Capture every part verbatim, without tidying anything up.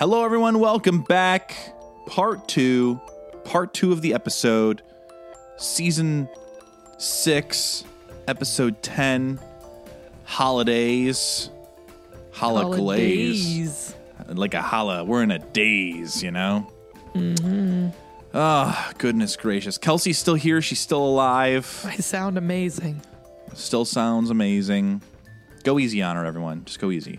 Hello, everyone. Welcome back. Part two. Part two of the episode. Season six, episode ten. Holidays. Holidays. Like a holla. We're in a daze, you know? Mm-hmm. Oh, goodness gracious. Kelsey's still here. She's still alive. I sound amazing. Still sounds amazing. Go easy on her, everyone. Just go easy.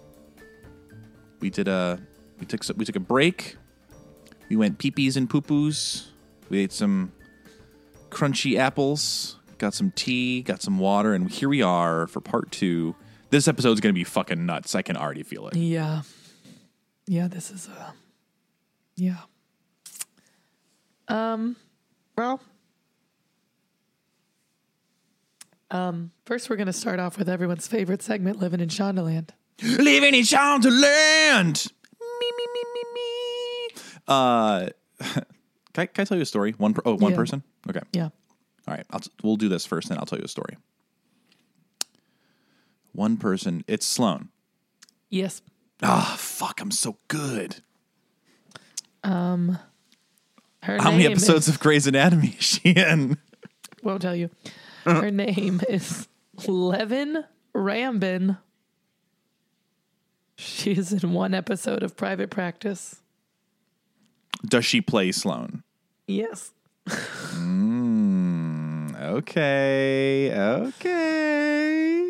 We did a... We took we took a break. We went pee-pees and poo-poos. We ate some crunchy apples. Got some tea. Got some water. And here we are for part two. This episode's going to be fucking nuts. I can already feel it. Yeah. Yeah, this is a... Yeah. Um, well... Um, first we're going to start off with everyone's favorite segment, Living in Shondaland. Living in Shondaland! Me, me, me, me, me. Uh, can I, can I tell you a story? One per, oh, one Yeah. person? Okay. Yeah. All right. I'll, we'll do this first, then I'll tell you a story. One person. It's Sloan. Yes. Ah, oh, fuck. I'm so good. Um, her How many name episodes is, of Grey's Anatomy is she in? Won't tell you. Her name is Levin Rambin. She is in one episode of Private Practice. Does she play Sloan? Yes. mm, okay. Okay.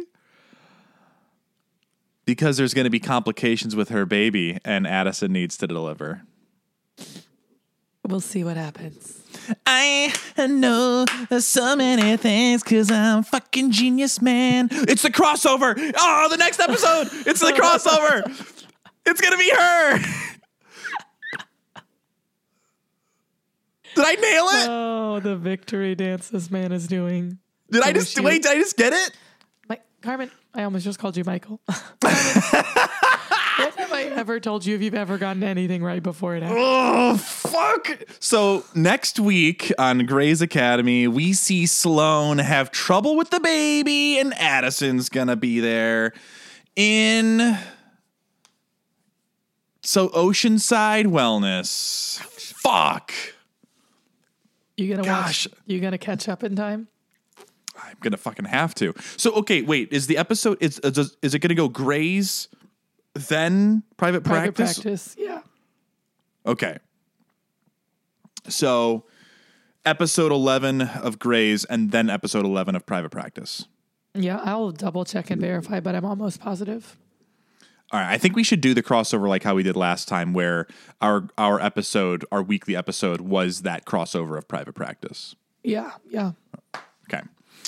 Because there's going to be complications with her baby and Addison needs to deliver. We'll see what happens. I know so many things because I'm fucking genius, man. It's the crossover. Oh, the next episode. It's the crossover. It's going to be her. Did I nail it? Oh, the victory dance this man is doing. Did I, I just, wish wait, you- did I just get it? My, Carmen, I almost just called you Michael. When have I ever told you if you've ever gotten anything right before it happened? Oh, fuck. So next week on Grey's Academy, we see Sloan have trouble with the baby and Addison's going to be there in... So Oceanside Wellness. Fuck. You gonna Gosh. watch? You gonna catch up in time? I'm going to fucking have to. So, okay, wait. Is the episode... Is, is, is it going to go Grey's... Then private Private practice? practice, yeah. Okay. So episode eleven of Grey's and then episode eleven of Private Practice. Yeah, I'll double check and verify, but I'm almost positive. All right. I think we should do the crossover like how we did last time where our our episode, our weekly episode was that crossover of Private Practice. Yeah, yeah. Okay.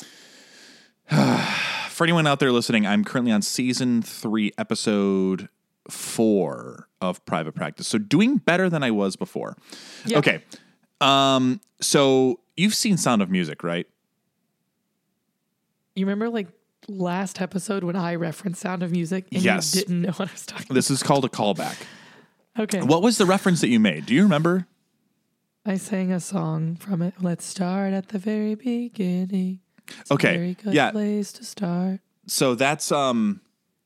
For anyone out there listening, I'm currently on season three, episode four of Private Practice. So doing better than I was before. Yeah. Okay. Um, so you've seen Sound of Music, right? You remember like last episode when I referenced Sound of Music and Yes. you didn't know what I was talking This is called a callback. about? Okay. What was the reference that you made? Do you remember? I sang a song from it. Let's start at the very beginning. It's Okay, a very good yeah. place to start. So that's um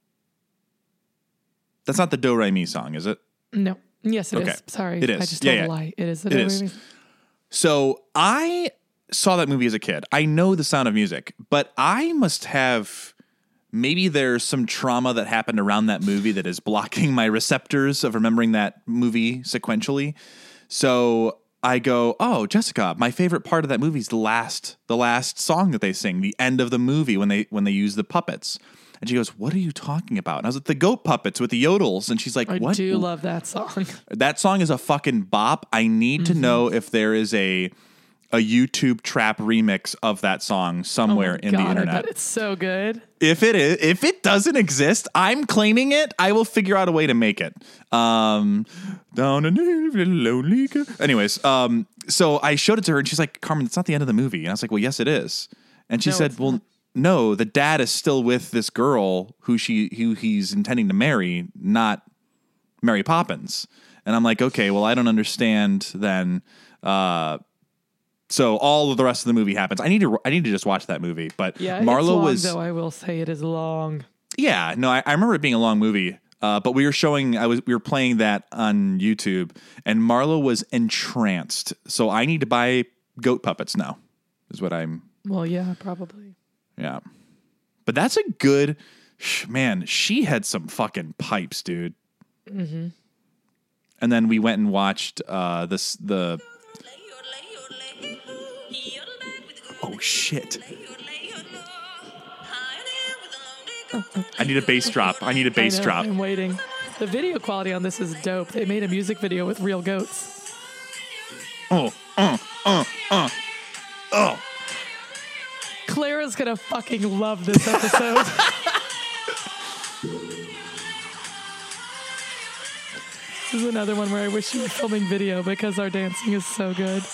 that's not the Do Re Mi song, is it? No. Yes, it is. Okay. Sorry. It is. I just Yeah, told yeah. a lie. It is. The It Do is. Re Mi. So I saw that movie as a kid. I know the Sound of Music, but I must have maybe there's some trauma that happened around that movie that is blocking my receptors of remembering that movie sequentially. So I go, oh, Jessica, my favorite part of that movie is the last, the last song that they sing, the end of the movie when they when they use the puppets. And she goes, what are you talking about? And I was like, the goat puppets with the yodels. And she's like, I what? do love that song. That song is a fucking bop. I need Mm-hmm. to know if there is a a YouTube trap remix of that song somewhere Oh my in God, the I internet. bet it's so good. If it is, if it doesn't exist, I'm claiming it. I will figure out a way to make it. Um, down in the lonely. girl. Anyways, um, so I showed it to her, and she's like, "Carmen, it's not the end of the movie." And I was like, "Well, yes, it is." And she No, said, it's "Well, not. no, the dad is still with this girl who she who he's intending to marry, not Mary Poppins." And I'm like, "Okay, well, I don't understand then." Uh, So all of the rest of the movie happens. I need to I need to just watch that movie. But Yeah, Marlo it's long, was though. I will say it is long. yeah no I, I remember it being a long movie. Uh, but we were showing, I was, we were playing that on YouTube, and Marlo was entranced. So I need to buy goat puppets now, is what I'm. Well, yeah, probably. Yeah. But that's a good, man, she had some fucking pipes, dude. Mm-hmm. And then we went and watched uh, this, the. Oh, shit. I need a bass drop. I need a bass I know, drop. I'm waiting. The video quality on this is dope. They made a music video with real goats. Oh, uh, uh, uh. Oh. Clara's gonna fucking love this episode. This is another one where I wish you were filming video because our dancing is so good.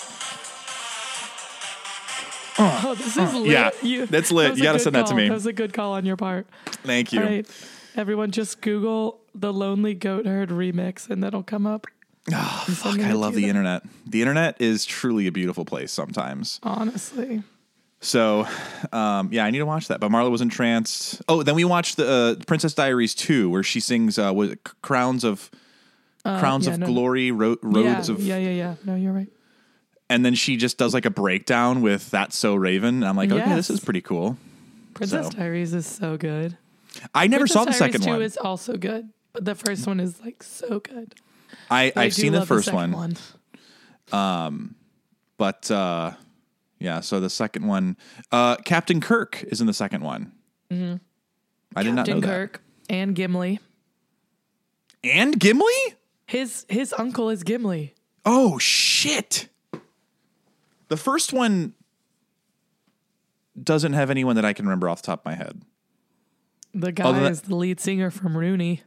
Uh, oh, this is uh, lit. Yeah, you, that's lit. That You gotta send call. that to me. That was a good call on your part. Thank you. All right, everyone, just Google the Lonely Goat Herd remix, and that'll come up. Oh, fuck, I love the that. internet. The internet is truly a beautiful place sometimes. Honestly. So, um, yeah, I need to watch that. But Marla was entranced. Oh, then we watched the uh, Princess Diaries two, where she sings uh, was it Crowns of uh, Crowns yeah, of no, Glory, ro- Roads yeah, of yeah, yeah, yeah. No, you're right. And then she just does like a breakdown with That's So Raven. And I'm like, yes. okay, this is pretty cool. Princess so. Diaries is so good. I never Princess saw the Diaries second two one. is also good, but the first one is like so good. I, I I've seen the first the one. one. Um, but uh, yeah, so the second one, uh, Captain Kirk is in the second one. Mm-hmm. I did Captain not know Kirk that. and Gimli. And Gimli? His his uncle is Gimli. Oh shit! The first one doesn't have anyone that I can remember off the top of my head. The guy that- is the lead singer from Rooney.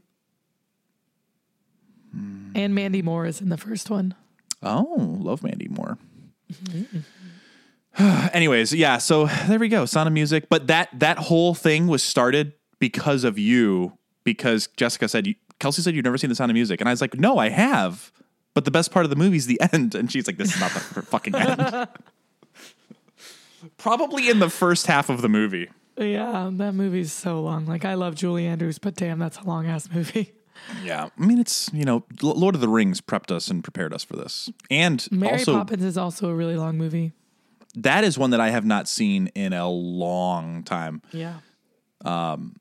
Hmm. And Mandy Moore is in the first one. Oh, love Mandy Moore. Anyways, yeah, so there we go. Sound of Music. But that that whole thing was started because of you, because Jessica said, you, Kelsey said you've never seen The Sound of Music. And I was like, no, I have. But the best part of the movie is the end. And she's like, this is not the fucking end. Probably in the first half of the movie. Yeah, that movie's so long. Like, I love Julie Andrews, but damn, that's a long-ass movie. Yeah. I mean, it's, you know, Lord of the Rings prepped us and prepared us for this. And Mary also, Poppins is also a really long movie. That is one that I have not seen in a long time. Yeah. Um,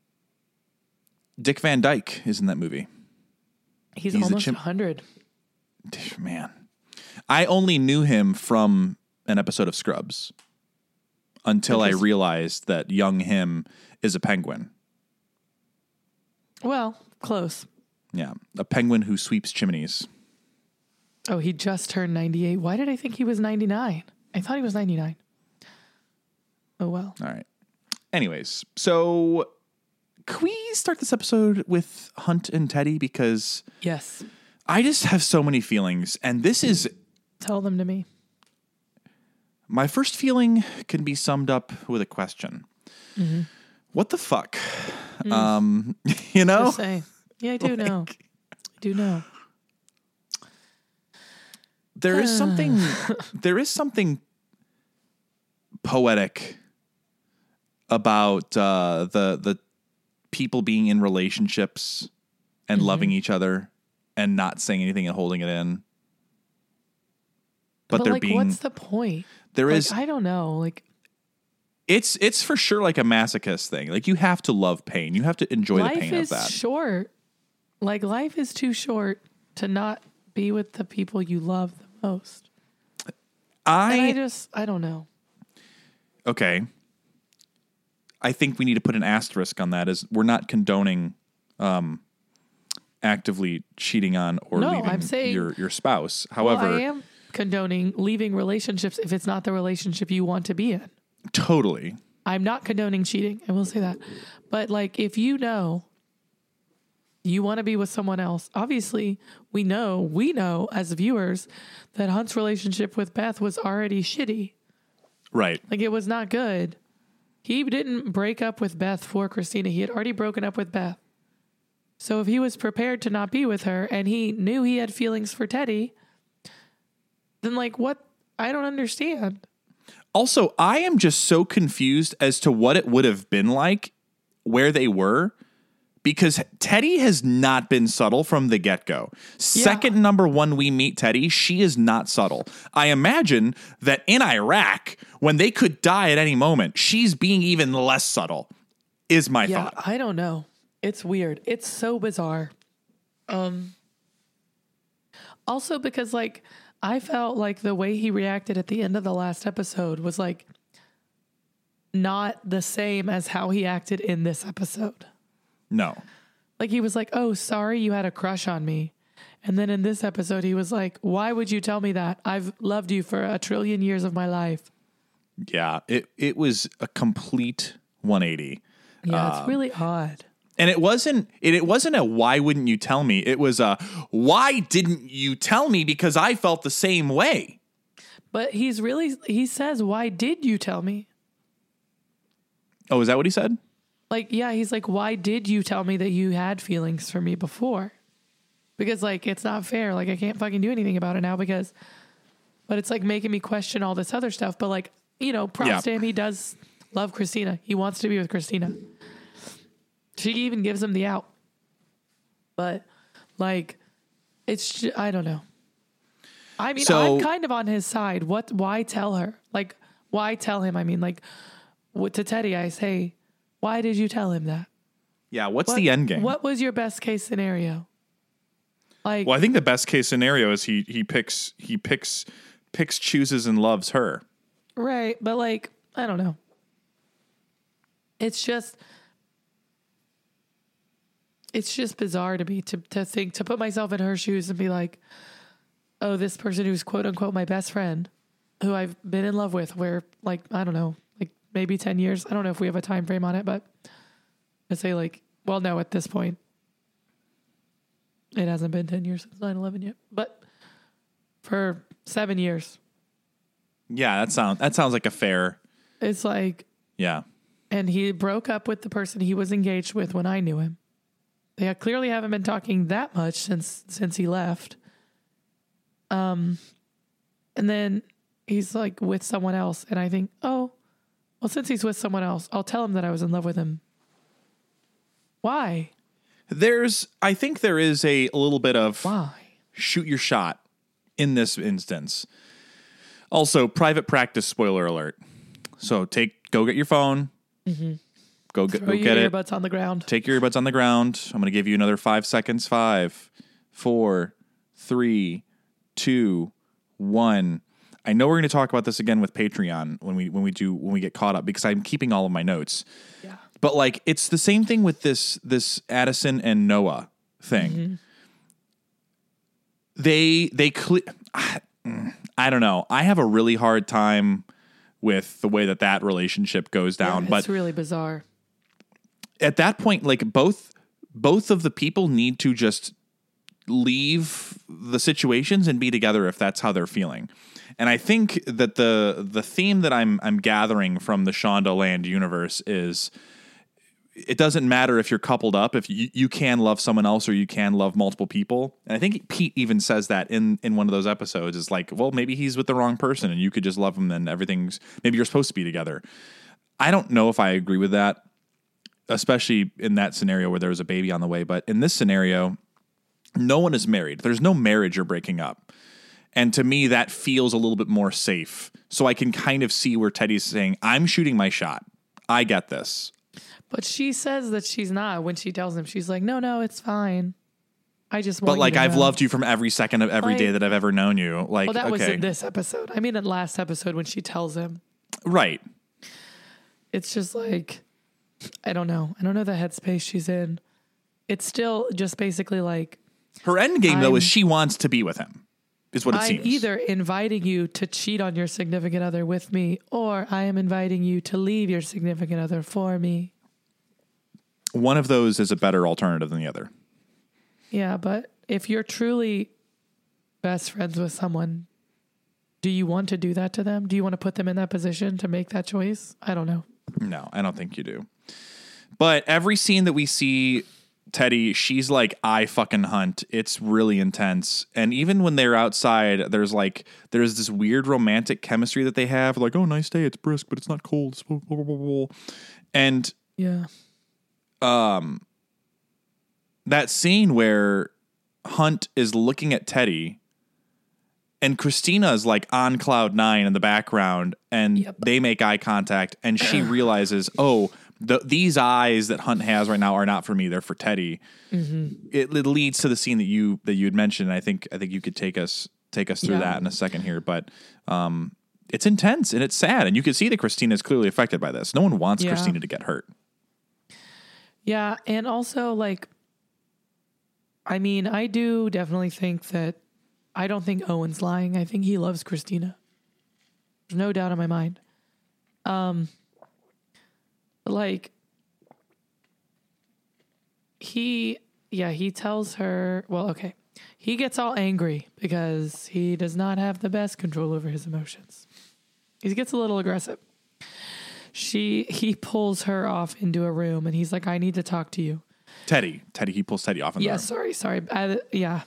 Dick Van Dyke is in that movie. He's, He's almost chim- one hundred. Man. I only knew him from an episode of Scrubs until I realized that young him is a penguin. Well, close. Yeah. A penguin who sweeps chimneys. Oh, he just turned ninety-eight. Why did I think he was ninety-nine? I thought he was ninety-nine. Oh, well. All right. Anyways, so can we start this episode with Hunt and Teddy? Because yes, I just have so many feelings. And this is... Tell them to me. My first feeling can be summed up with a question. Mm-hmm. What the fuck? Mm. Um, you know? Just say. Yeah, I do like, know. I do know. There is something... there is something poetic about uh, the the people being in relationships and mm-hmm. loving each other and not saying anything and holding it in. But, but they're like, being... what's the point? There like, is... I don't know. Like... It's it's for sure like a masochist thing. Like, you have to love pain. You have to enjoy life the pain is of that. Short. Like, life is too short to not be with the people you love the most. I, and I just, I don't know. Okay. I think we need to put an asterisk on that. Is we're not condoning um, actively cheating on or no, leaving I'm saying, your, your spouse. However, well, I am condoning leaving relationships if it's not the relationship you want to be in. Totally. I'm not condoning cheating. I will say that. But like, if you know you want to be with someone else, obviously we know, we know as viewers that Hunt's relationship with Beth was already shitty. Right. Like, it was not good. He didn't break up with Beth for Christina. He had already broken up with Beth. So if he was prepared to not be with her and he knew he had feelings for Teddy, then like, what? I don't understand. Also, I am just so confused as to what it would have been like where they were, because Teddy has not been subtle from the get-go. Second number one we meet Teddy, she is not subtle. I imagine that in Iraq, when they could die at any moment, she's being even less subtle, is my yeah, thought. I don't know. It's weird. It's so bizarre. Um. Also because, like, I felt like the way he reacted at the end of the last episode was, like, not the same as how he acted in this episode. No. Like, he was like, oh, sorry you had a crush on me. And then in this episode, he was like, why would you tell me that? I've loved you for a trillion years of my life. Yeah, it, it was a complete one eighty. Yeah, Um, it's really odd. And it wasn't it, it wasn't a why wouldn't you tell me? It was a why didn't you tell me, because I felt the same way. But he's really, he says, why did you tell me? Oh, is that what he said? Like, yeah, he's like, why did you tell me that you had feelings for me before? Because, like, it's not fair. Like, I can't fucking do anything about it now because, but it's like making me question all this other stuff. But, like, you know, props Yeah. to him. He does love Christina. He wants to be with Christina. She even gives him the out. But, like, it's, ju- I don't know. I mean, So- I'm kind of on his side. What, why tell her? Like, why tell him? I mean, like, what, to Teddy, I say, why did you tell him that? Yeah, what's What, the end game? What was your best case scenario? Like, Well, I think the best case scenario is he he picks he picks picks chooses and loves her. right, but like, I don't know. It's just, it's just bizarre to me to to think, to put myself in her shoes and be like, oh, this person who's quote unquote my best friend, who I've been in love with, where, like, I don't know, like maybe ten years. I don't know if we have a time frame on it, but I say, like, well, no, at this point, it hasn't been ten years since nine eleven yet, but for seven years, Yeah, that sounds that sounds like a fair. it's like, Yeah. and he broke up with the person he was engaged with when I knew him. They clearly haven't been talking that much since since he left. Um, and then he's like with someone else, and I think, oh, well, since he's with someone else, I'll tell him that I was in love with him. Why? There's I think there is a, a little bit of Why? shoot your shot in this instance. Also, private practice spoiler alert. So take go get your phone. Mm-hmm. Go get Throw go get your it. earbuds on the ground. Take your earbuds on the ground. I'm going to give you another five seconds. Five, four, three, two, one. I know we're going to talk about this again with Patreon when we when we do when we get caught up, because I'm keeping all of my notes. Yeah. But like, it's the same thing with this this Addison and Noah thing. Mm-hmm. They they cle- I don't know. I have a really hard time with the way that that relationship goes down. Yeah, but it's really bizarre. at that point, like both both of the people need to just leave the situations and be together if that's how they're feeling. And I think that the the theme that I'm I'm gathering from the Shondaland universe is it doesn't matter if you're coupled up, if you, you can love someone else or you can love multiple people. And I think Pete even says that in, in one of those episodes is like, well, maybe he's with the wrong person and you could just love him and everything's, maybe you're supposed to be together. I don't know if I agree with that, especially in that scenario where there was a baby on the way. But in this scenario, no one is married. There's no marriage or breaking up. And to me, that feels a little bit more safe. So I can kind of see where Teddy's saying, I'm shooting my shot. I get this. But she says that she's not when she tells him. She's like, no, no, it's fine. I just want But like, you to I've know. loved you from every second of every Like- day that I've ever known you. Like, Well, that okay. was in this episode. I mean, in last episode when she tells him. Right. It's just like, I don't know. I don't know the headspace she's in. It's still just basically like, Her end game, though, I'm- is she wants to be with him, is what it I'm seems. either inviting you to cheat on your significant other with me, or I am inviting you to leave your significant other for me. One of those is a better alternative than the other. Yeah, but if you're truly best friends with someone, do you want to do that to them? Do you want to put them in that position to make that choice? I don't know. No, I don't think you do. But every scene that we see Teddy, she's like, I fucking hunt. It's really intense. And even when they're outside, there's like, there's this weird romantic chemistry that they have. Like, oh, nice day. It's brisk, but it's not cold. It's blah, blah, blah, blah, blah. And Yeah. that scene where Hunt is looking at Teddy and Christina is like on cloud nine in the background, and Yep. they make eye contact, and she realizes, oh, the, these eyes that Hunt has right now are not for me; they're for Teddy. Mm-hmm. It, it leads to the scene that you that you had mentioned. I think I think you could take us take us through Yeah. that in a second here, but um, it's intense and it's sad, and you can see that Christina is clearly affected by this. No one wants Yeah. Christina to get hurt. Yeah, and also like, I mean, I do definitely think that I don't think Owen's lying. I think he loves Christina. There's no doubt in my mind. Um, like he, yeah, he tells her. Well, okay, he gets all angry because he does not have the best control over his emotions. He gets a little aggressive. She, he pulls her off into a room, and he's like, "I need to talk to you." Teddy, Teddy, he pulls Teddy off in the Yeah, room. sorry, sorry. I, yeah.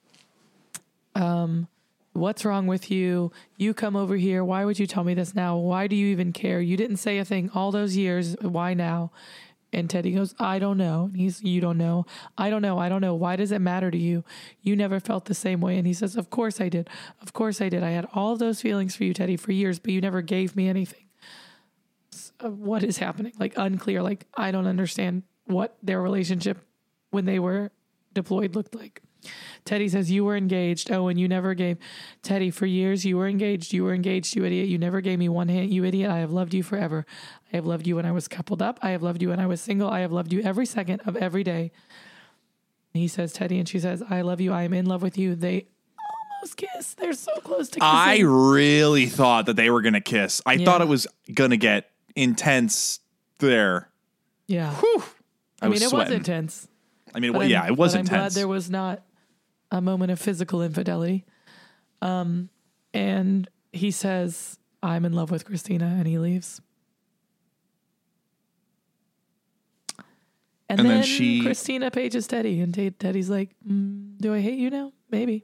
Um, what's wrong with you? You come over here. Why would you tell me this now? Why do you even care? You didn't say a thing all those years. Why now? And Teddy goes, I don't know. And he's, you don't know. I don't know. I don't know. Why does it matter to you? You never felt the same way. And he says, of course I did. Of course I did. I had all of those feelings for you, Teddy, for years, but you never gave me anything. So what is happening? Like unclear. Like I don't understand what their relationship when they were deployed looked like. Teddy says, you were engaged. Oh, and you never gave. Teddy, for years, you were engaged. You were engaged, you idiot. You never gave me one hint, you idiot. I have loved you forever. I have loved you when I was coupled up. I have loved you when I was single. I have loved you every second of every day. And he says, Teddy, and she says, I love you. I am in love with you. They almost kiss. They're so close to kissing. I really thought that they were going to kiss. I Yeah. thought it was going to get intense there. Yeah. Whew. I, I mean, was it sweating. was intense. I mean, it, But wa- I'm- yeah, it was but I'm glad intense. there was not a moment of physical infidelity. Um, and he says, I'm in love with Christina, and he leaves. And, And then then, she- Christina pages Teddy, and Ted- Teddy's like, mm, do I hate you now? Maybe.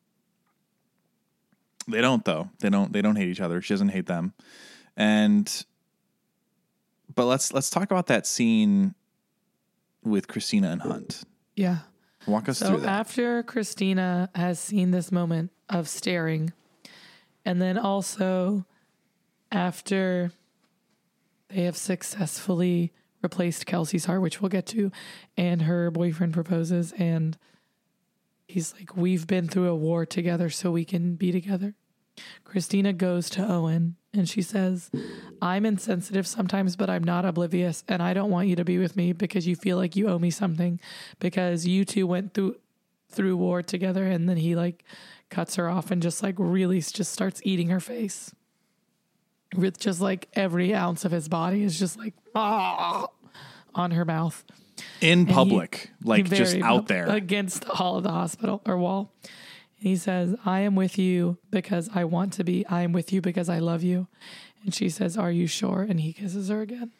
They don't though. They don't. They don't hate each other. She doesn't hate them. And but let's let's talk about that scene with Christina and Hunt. Yeah. Walk us So through that. after Christina has seen this moment of staring, and then also after they have successfully replaced Kelsey's heart, which we'll get to, and her boyfriend proposes, and he's like, we've been through a war together so we can be together. Christina goes to Owen and she says, I'm insensitive sometimes, but I'm not oblivious. And I don't want you to be with me because you feel like you owe me something because you two went through, through war together. And then he like cuts her off and just like really just starts eating her face with just like every ounce of his body is just like ah, on her mouth. In he- public, like Very just out up there. against the hall of the hospital or wall. And he says, I am with you because I want to be. I am with you because I love you. And she says, are you sure? And he kisses her again.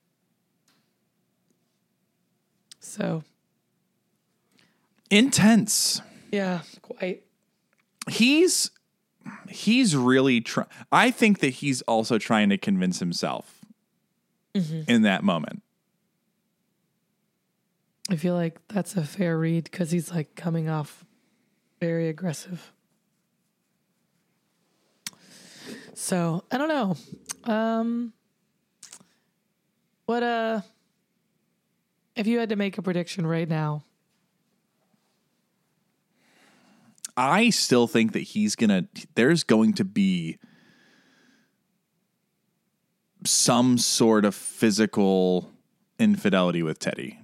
So, Intense. yeah, quite. He's he's really trying. I think that he's also trying to convince himself in that moment. I feel like that's a fair read because he's like coming off very aggressive. So I don't know. Um, what uh, if you had to make a prediction right now? I still think that he's gonna. There's going to be some sort of physical infidelity with Teddy.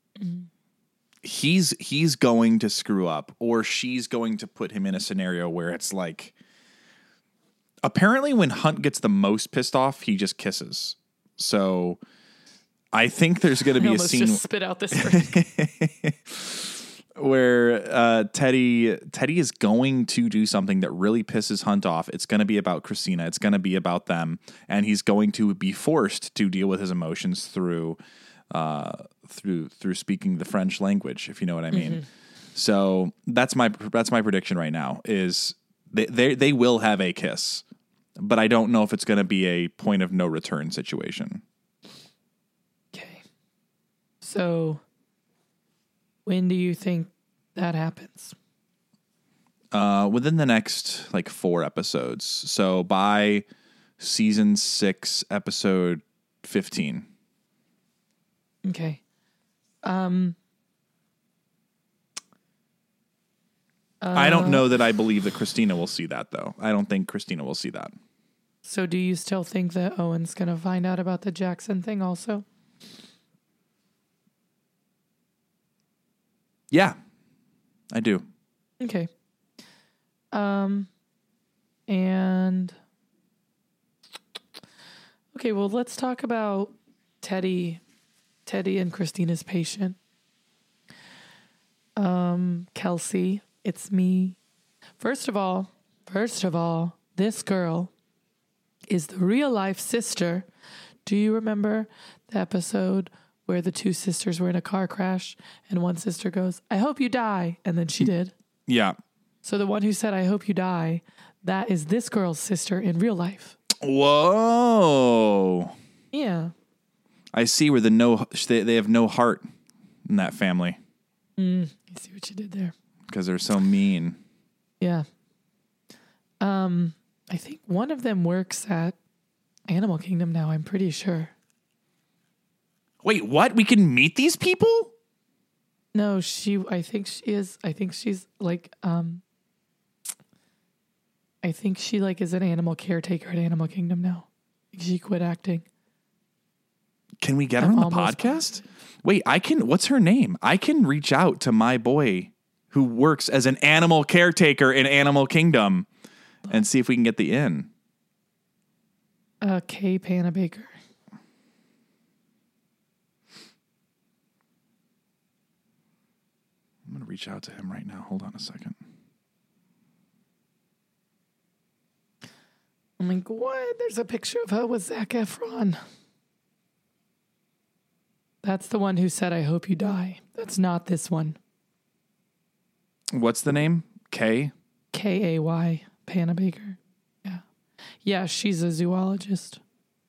He's he's going to screw up, or she's going to put him in a scenario where it's like. Apparently, when Hunt gets the most pissed off, he just kisses. So, I think there's going to I be a almost scene just spit out this drink. where uh, Teddy Teddy is going to do something that really pisses Hunt off. It's going to be about Christina. It's going to be about them, and he's going to be forced to deal with his emotions through uh, through through speaking the French language, if you know what I mean. Mm-hmm. So that's my that's my prediction right now. Is they they, they will have a kiss, but I don't know if it's going to be a point of no return situation. Okay. So When do you think that happens? Uh, within the next like four episodes. So by season six, episode fifteen. Okay. Um. I don't know that I believe that Christina will see that, though. I don't think Christina will see that. So do you still think that Owen's going to find out about the Jackson thing also? Yeah, I do. Okay. Um, and okay, well, let's talk about Teddy, Teddy and Christina's patient. Um, Kelsey, it's me. First of all, first of all, this girl is the real life sister. Do you remember the episode where the two sisters were in a car crash and one sister goes, "I hope you die," and then she did? Yeah. So the one who said, "I hope you die," that is this girl's sister in real life. Whoa. Yeah. I see where the no they, they have no heart in that family. Mm, I see what you did there. Because they're so mean. Yeah. Um, I think one of them works at Animal Kingdom now, I'm pretty sure. Wait, what? We can meet these people? No, she, I think she is, I think she's like, um, I think she like is an animal caretaker at Animal Kingdom now. She quit acting. Can we get her I'm on the almost podcast? Wait, I can, what's her name? I can reach out to my boy who works as an animal caretaker in Animal Kingdom and see if we can get the in. Uh, Kay Panabaker. I'm going to reach out to him right now. Hold on a second. I'm like, what? There's a picture of her with Zac Efron. That's the one who said, "I hope you die." That's not this one. What's the name? Kay? K A Y, Panabaker. Yeah. Yeah, she's a zoologist.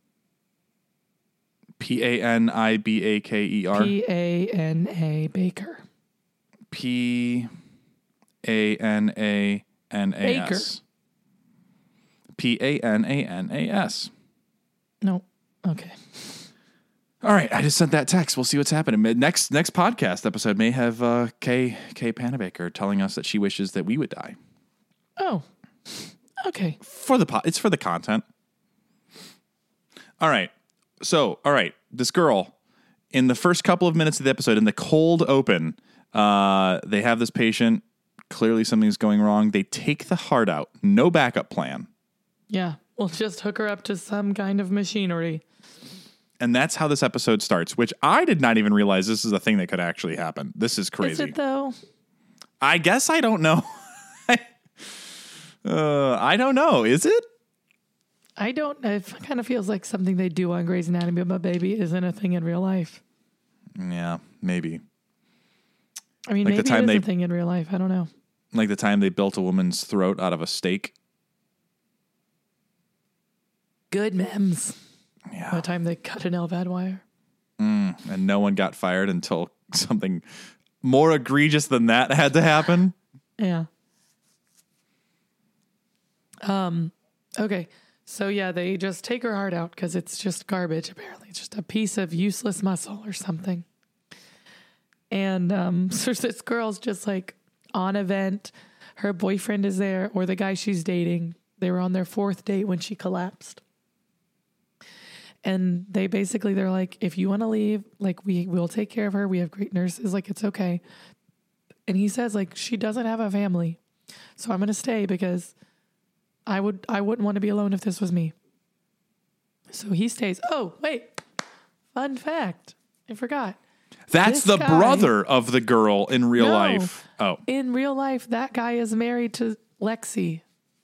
P A N I B A K E R? P A N A Baker. P A N A N A S. P A N A N A S. No. Okay. All right, I just sent that text. We'll see what's happening. Next next podcast episode may have uh, Kay Kay Panabaker telling us that she wishes that we would die. Oh. Okay. For the po- it's for the content. All right. So, all right, this girl in the first couple of minutes of the episode in the cold open, uh, they have this patient. Clearly something's going wrong. They take the heart out. No backup plan. Yeah. We'll just hook her up to some kind of machinery. And that's how this episode starts, which I did not even realize this is a thing that could actually happen. This is crazy. Is it though? I guess I don't know. uh, I don't know. Is it? I don't know. It kind of feels like something they do on Grey's Anatomy, but maybe it isn't a thing in real life. Yeah, maybe. I mean, Like the maybe time it is they- a thing in real life. I don't know. Like the time they built a woman's throat out of a steak. Good memes. Yeah. The time they cut an L V A D wire. And no one got fired until something more egregious than that had to happen. Yeah. Um. Okay. So yeah, they just take her heart out because it's just garbage. Apparently, it's just a piece of useless muscle or something. And um, so this girl's just like on a vent. Her boyfriend is there, or the guy she's dating. They were on their fourth date when she collapsed. And they basically, they're like, if you want to leave, like, we will take care of her. We have great nurses. Like, it's okay. And he says, like, she doesn't have a family. So I'm going to stay because I would, I wouldn't want to be alone if this was me. So he stays. Oh, wait. Fun fact. I forgot. That's This the guy- brother of the girl in real No. life. Oh. In real life, that guy is married to Lexi.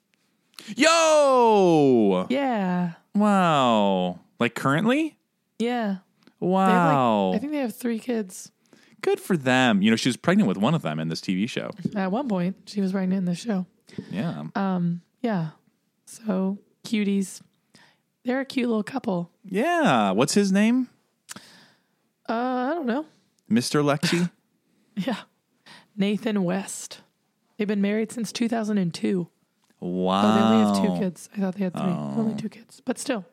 Yo! Yeah. Wow. Like currently? Yeah. They have, Wow. like, I think they have three kids. Good for them. You know, she was pregnant with one of them in this T V show. At one point, she was pregnant in the show. Yeah. Um, yeah. So cuties. They're a cute little couple. Yeah. What's his name? Uh, I don't know. Mister Lexi? Yeah. Nathan West. They've been married since two thousand two. Wow. Oh, they only have two kids. I thought they had three. Oh. Only two kids. But still.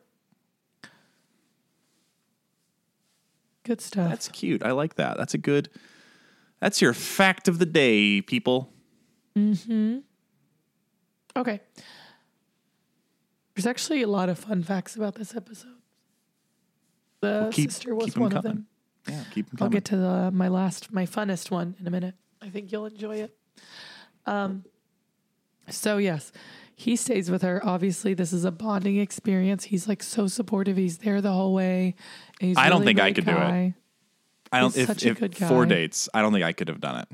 Good stuff. That's cute. I like that. That's a good, that's your fact of the day, people. Mm-hmm. Okay. There's actually a lot of fun facts about this episode. The Well, keep- sister was keep 'em one of coming. them. Yeah, keep them I'll coming. get to the, my last, my funnest one in a minute. I think you'll enjoy it. Um. So yes, he stays with her. Obviously, this is a bonding experience. He's like so supportive. He's there the whole way. And he's I don't really think I great could do it. guy. I don't, he's if, such a if good four guy. dates, I don't think I could have done it.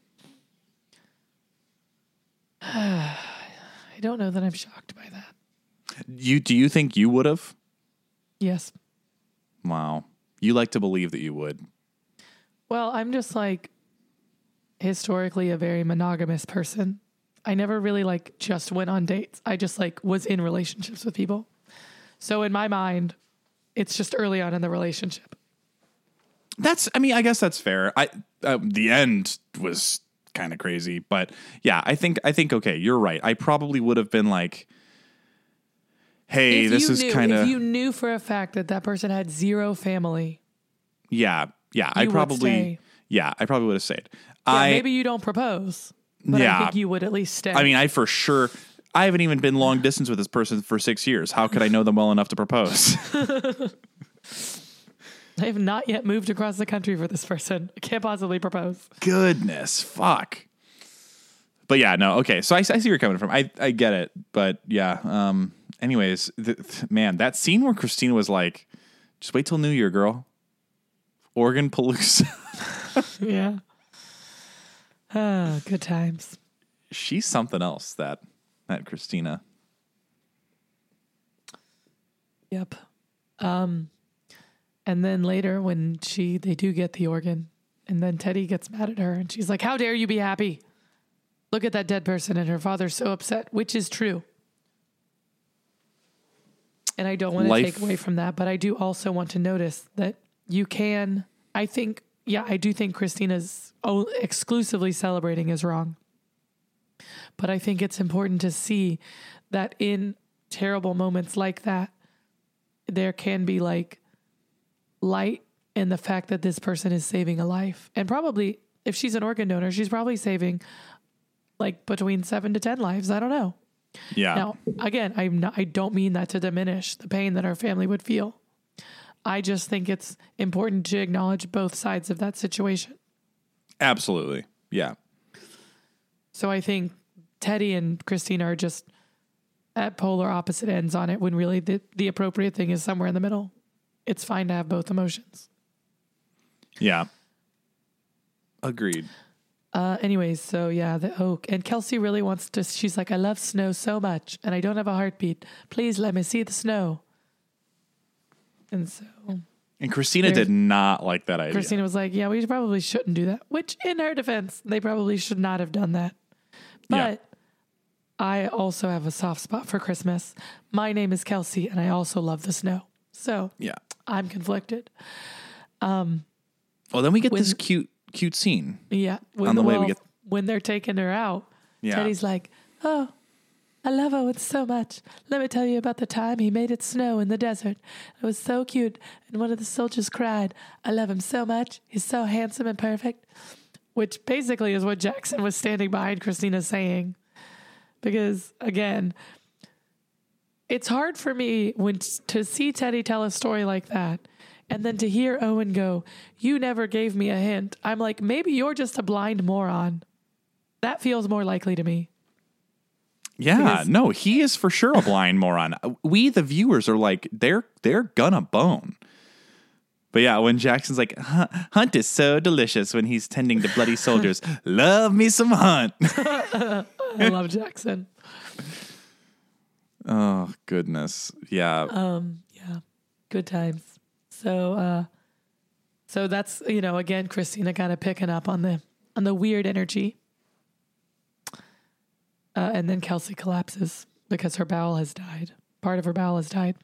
I don't know that I'm shocked by that. You, do you think you would have? Yes. Wow. You like to believe that you would. Well, I'm just like historically a very monogamous person. I never really like just went on dates. I just like was in relationships with people. So in my mind, it's just early on in the relationship. That's, I mean, I guess that's fair. I, uh, the end was kind of crazy, but yeah, I think, I think, okay, you're right. I probably would have been like, hey, If this you is knew- kind If of, you knew for a fact that that person had zero family, yeah, yeah, I you would probably, stay. yeah, I probably would have stayed. yeah, I, maybe you don't propose, but Yeah. I think you would at least stay. I mean, I for sure, I haven't even been long distance with this person for six years. How could I know them well enough to propose? I have not yet moved across the country for this person. I can't possibly propose. Goodness, fuck. But yeah, no, okay. So I, I see where you're coming from. I, I get it. But yeah, um, anyways, th- th- man, that scene where Christina was like, just wait till New Year, girl. Oregon Palooza. Yeah. Ah, good times. She's something else, that, that Christina. Yep. Um, and then later when she, they do get the organ and then Teddy gets mad at her and she's like, how dare you be happy? Look at that dead person. And her father's so upset, which is true. And I don't want to Life- take away from that, but I do also want to notice that you can, I think, yeah, I do think Christina's o- exclusively celebrating is wrong. But I think it's important to see that in terrible moments like that, there can be like light in the fact that this person is saving a life. And probably if she's an organ donor, she's probably saving like between seven to ten lives. I don't know. Yeah. Now, again, I'm not, I don't mean that to diminish the pain that our family would feel. I just think it's important to acknowledge both sides of that situation. Absolutely. Yeah. So I think Teddy and Christina are just at polar opposite ends on it when really the, the appropriate thing is somewhere in the middle. It's fine to have both emotions. Yeah. Agreed. Uh, anyways, so yeah, the oak. And Kelsey really wants to, she's like, I love snow so much and I don't have a heartbeat. Please let me see the snow. And so And Christina There's- did not like that idea. Christina was like, yeah, we probably shouldn't do that. Which in her defense, they probably should not have done that. Yeah. But I also have a soft spot for Christmas. My name is Kelsey and I also love the snow. So Yeah. I'm conflicted. Well, then we get When- this cute, cute scene. Yeah. When, On the way we well, get- when they're taking her out, Yeah. Teddy's like, oh, I love Owen so much. Let me tell you about the time he made it snow in the desert. It was so cute. And one of the soldiers cried, I love him so much. He's so handsome and perfect. Which basically is what Jackson was standing behind Christina saying. Because, again, it's hard for me when to see Teddy tell a story like that and then to hear Owen go, you never gave me a hint. I'm like, maybe you're just a blind moron. That feels more likely to me. Yeah, Because- no, he is for sure a blind moron. We, the viewers, are like, they're they're gonna bone. But yeah, when Jackson's like, "Huh, Hunt is so delicious when he's tending to bloody soldiers. Love me some Hunt. I love Jackson. Oh, goodness. Yeah. Um, yeah, good times. So, uh, so that's, you know, again, Christina kind of picking up on the, on the weird energy. Uh, and then Kelsey collapses because her bowel has died. Part of her bowel has died.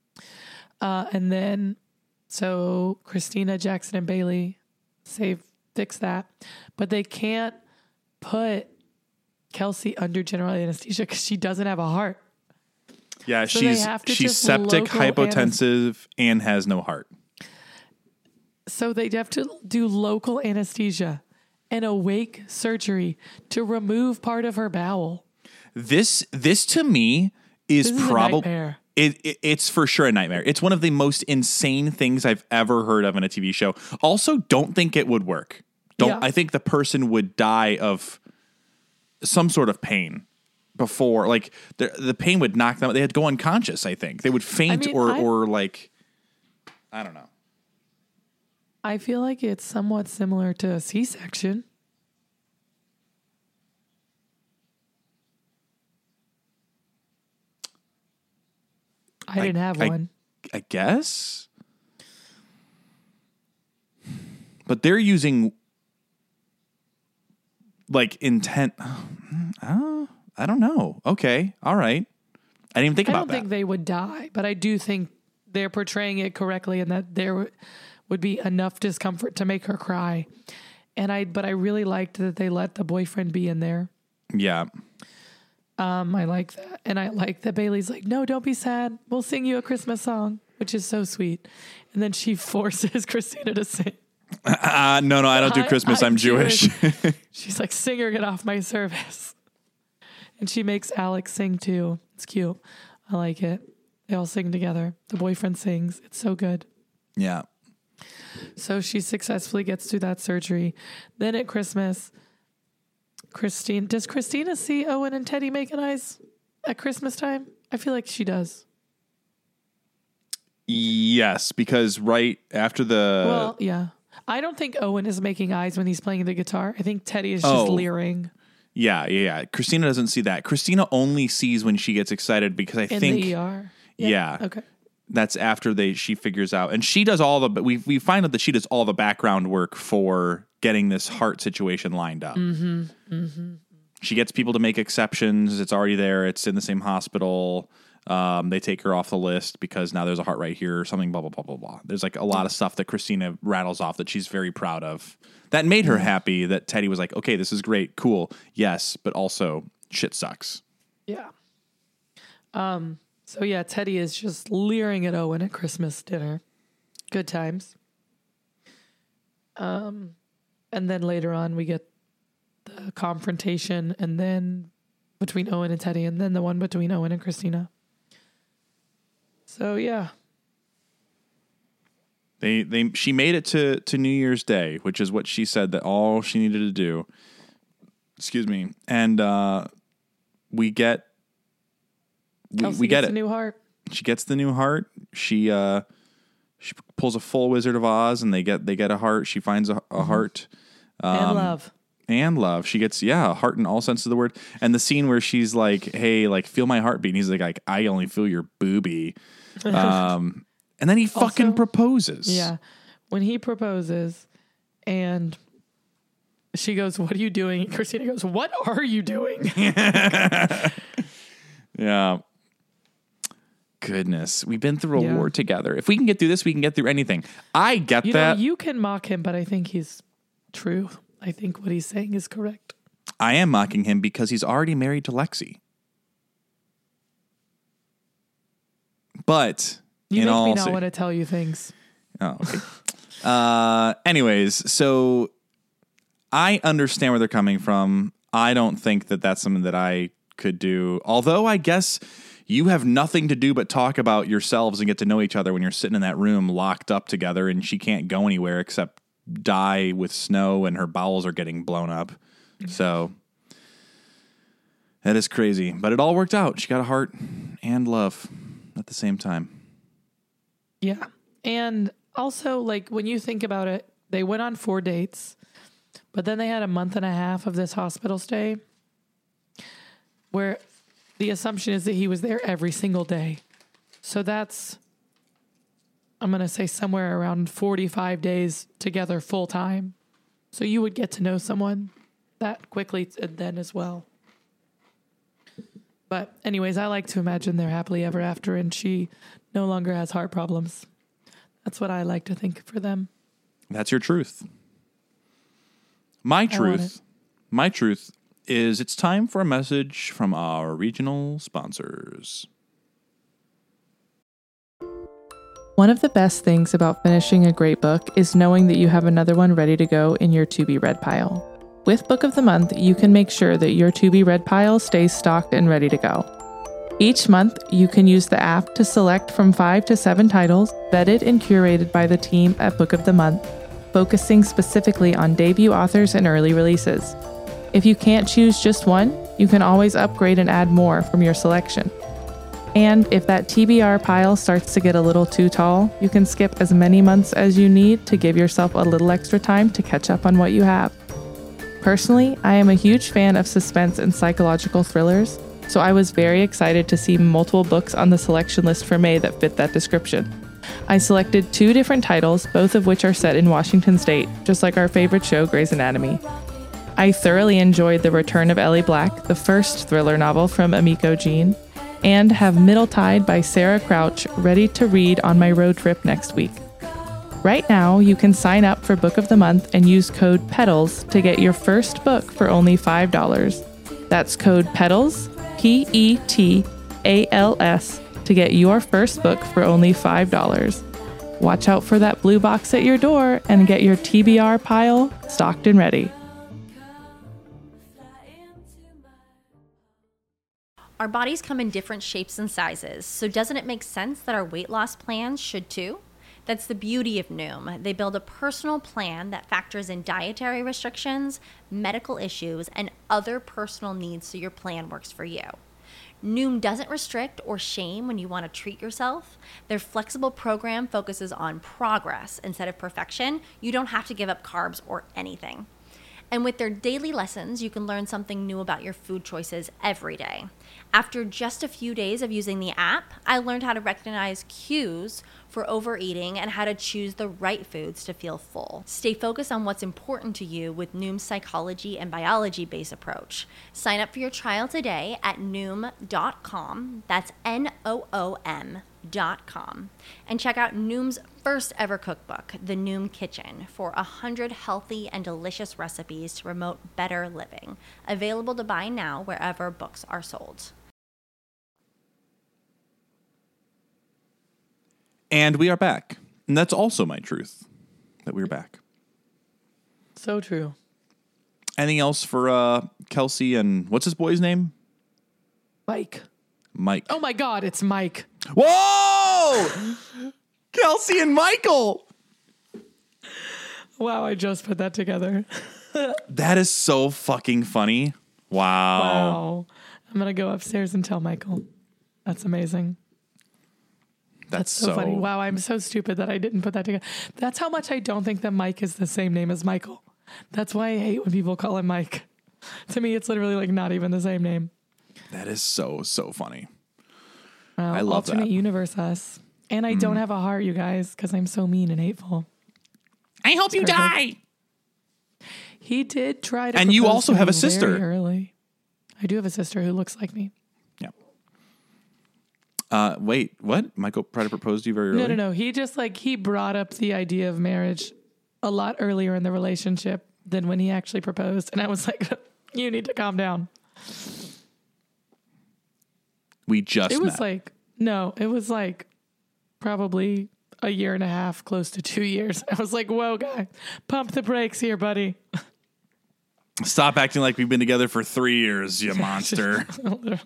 Uh, and then, so Christina, Jackson, and Bailey save fix that. But they can't put Kelsey under general anesthesia because she doesn't have a heart. Yeah, So she's they have to she's just septic, local hypotensive, and has no heart. So they have to do local anesthesia and awake surgery to remove part of her bowel. This this to me is, This is a probably nightmare. it, it. It's for sure a nightmare. It's one of the most insane things I've ever heard of in a T V show. Also, don't think it would work. Don't. Yeah. I think the person would die of some sort of pain before, like the the pain would knock them. They had to go unconscious. I think they would faint I mean, or I- or like I don't know. I feel like it's somewhat similar to a C-section. I didn't have I- one. I guess. But they're using like intent. Oh, I don't know. Okay. All right. I didn't even think I about don't that. think they would die, but I do think they're portraying it correctly and that there w- would be enough discomfort to make her cry. And I, but I really liked that they let the boyfriend be in there. yeah. Um, I like that. And I like that Bailey's like, no, don't be sad. We'll sing you a Christmas song, which is so sweet. And then she forces Christina to sing. Uh, no, no, I don't do I- Christmas. I'm, I'm Jewish. She's like, singer, get off my service. And she makes Alex sing too. It's cute. I like it. They all sing together. The boyfriend sings. It's so good. yeah. So she successfully gets through that surgery. Then at Christmas, Christine, does Christina see Owen and Teddy making eyes at Christmas time? I feel like she does. Yes, because right after the Well, yeah. I don't think Owen is making eyes when he's playing the guitar. I think Teddy is just Oh. leering yeah, yeah, yeah. Christina doesn't see that. Christina only sees when she gets excited because I in think the E R. yeah. Okay. that's after they she figures out, and she does all the we we find out that she does all the background work for getting this heart situation lined up. Mm-hmm. Mm-hmm. She gets people to make exceptions. It's already there. It's in the same hospital. Um, they take her off the list because now there's a heart right here or something, blah, blah, blah, blah, blah. There's like a lot of stuff that Christina rattles off that she's very proud of. That made her happy that Teddy was like, okay, this is great, cool. Yes, but also shit sucks. Yeah. Um. So yeah, Teddy is just leering at Owen at Christmas dinner. Good times. Um, and then later on we get the confrontation, and then between Owen and Teddy, and then the one between Owen and Christina. So yeah, They they she made it to to New Year's Day, which is what she said that all she needed to do. Excuse me. And uh, we get we, Kelsey we get gets it. a new heart. She gets the new heart. She uh she pulls a full Wizard of Oz, and they get they get a heart. She finds a, a heart. Um, And love. And love. She gets, yeah, a heart in all sense of the word. And the scene where she's like, hey, like, feel my heartbeat. And he's like, like I only feel your boobie. Um, and then he fucking Also- proposes. Yeah. When he proposes and she goes, what are you doing? And Christina goes, what are you doing? Yeah. Goodness. We've been through a Yeah. war together. If we can get through this, we can get through anything. I get You that. know, you can mock him, but I think he's true. I think what he's saying is correct. I am mocking him because he's already married to Lexi. But You in make all me not se- want to tell you things. Oh, okay. uh, anyways, so I understand where they're coming from. I don't think that that's something that I could do. Although I guess you have nothing to do but talk about yourselves and get to know each other when you're sitting in that room locked up together, and she can't go anywhere except die with snow, and her bowels are getting blown up. So that is crazy. But it all worked out. She got a heart and love at the same time. Yeah. And also, like, when you think about it, they went on four dates, but then they had a month and a half of this hospital stay where the assumption is that he was there every single day. So that's, I'm going to say, somewhere around forty-five days together full time. So you would get to know someone that quickly then as well. But anyways, I like to imagine they're happily ever after and she no longer has heart problems. That's what I like to think for them. That's your truth. My want truth, it. my truth is it's time for a message from our regional sponsors. One of the best things about finishing a great book is knowing that you have another one ready to go in your to-be-read pile. With Book of the Month, you can make sure that your to-be-read pile stays stocked and ready to go. Each month, you can use the app to select from five to seven titles vetted and curated by the team at Book of the Month, focusing specifically on debut authors and early releases. If you can't choose just one, you can always upgrade and add more from your selection. And if that T B R pile starts to get a little too tall, you can skip as many months as you need to give yourself a little extra time to catch up on what you have. Personally, I am a huge fan of suspense and psychological thrillers, so I was very excited to see multiple books on the selection list for May that fit that description. I selected two different titles, both of which are set in Washington State, just like our favorite show, Grey's Anatomy. I thoroughly enjoyed The Return of Ellie Black, the first thriller novel from Emiko Jean, and have Middle Tide by Sarah Crouch ready to read on my road trip next week. Right now, you can sign up for Book of the Month and use code PETALS to get your first book for only five dollars. That's code PETALS, P E T A L S, to get your first book for only five dollars. Watch out for that blue box at your door and get your T B R pile stocked and ready. Our bodies come in different shapes and sizes, so doesn't it make sense that our weight loss plans should too? That's the beauty of Noom. They build a personal plan that factors in dietary restrictions, medical issues, and other personal needs so your plan works for you. Noom doesn't restrict or shame when you want to treat yourself. Their flexible program focuses on progress instead of perfection. You don't have to give up carbs or anything. And with their daily lessons, you can learn something new about your food choices every day. After just a few days of using the app, I learned how to recognize cues for overeating and how to choose the right foods to feel full. Stay focused on what's important to you with Noom's psychology and biology-based approach. Sign up for your trial today at noom dot com. That's N O O M dot com. And check out Noom's first ever cookbook, The Noom Kitchen, for one hundred healthy and delicious recipes to promote better living. Available to buy now wherever books are sold. And we are back. And that's also my truth, that we're back. So true. Anything else for uh, Kelsey and what's his boy's name? Mike. Mike. Oh my God, it's Mike. Whoa! Kelsey and Michael. Wow, I just put that together. That is so fucking funny. Wow. Wow. I'm going to go upstairs and tell Michael. That's amazing. That's, That's so, so funny. Wow, I'm so stupid that I didn't put that together. That's how much I don't think that Mike is the same name as Michael. That's why I hate when people call him Mike. To me, it's literally like not even the same name. That is so, so funny. Well, I love alternate that. universe us. And I mm. don't have a heart, you guys, because I'm so mean and hateful. I hope you die. He did try to. And you also have a sister. Very early. I do have a sister who looks like me. Yeah. Uh, wait, what? Michael tried to propose to you very early? No, no, no. He just like, he brought up the idea of marriage a lot earlier in the relationship than when he actually proposed. And I was like, you need to calm down. We just It was met. like, no, it was like probably a year and a half, close to two years. I was like, whoa, guy, pump the brakes here, buddy. Stop acting like we've been together for three years, you monster. Literally.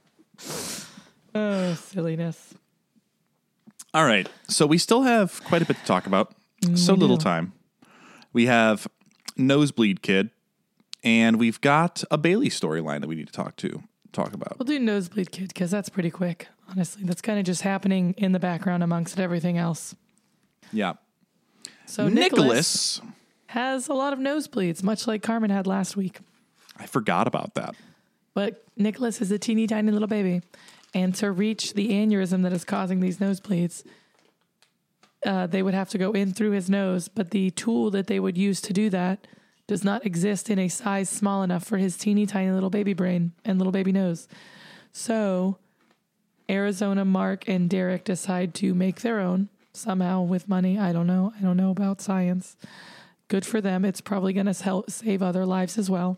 Oh, silliness. All right. So we still have quite a bit to talk about. Mm, so we little do. time. We have Nosebleed Kid, and we've got a Bailey storyline that we need to talk to talk about. We'll do Nosebleed Kid because that's pretty quick. Honestly, that's kind of just happening in the background amongst everything else. Yeah. So Nicholas, Nicholas has a lot of nosebleeds, much like Carmen had last week. I forgot about that. But Nicholas is a teeny tiny little baby. And to reach the aneurysm that is causing these nosebleeds, uh, they would have to go in through his nose. But the tool that they would use to do that does not exist in a size small enough for his teeny tiny little baby brain and little baby nose. So Arizona, Mark, and Derek decide to make their own somehow with money. I don't know. I don't know about science. good for them. It's probably going to help save other lives as well.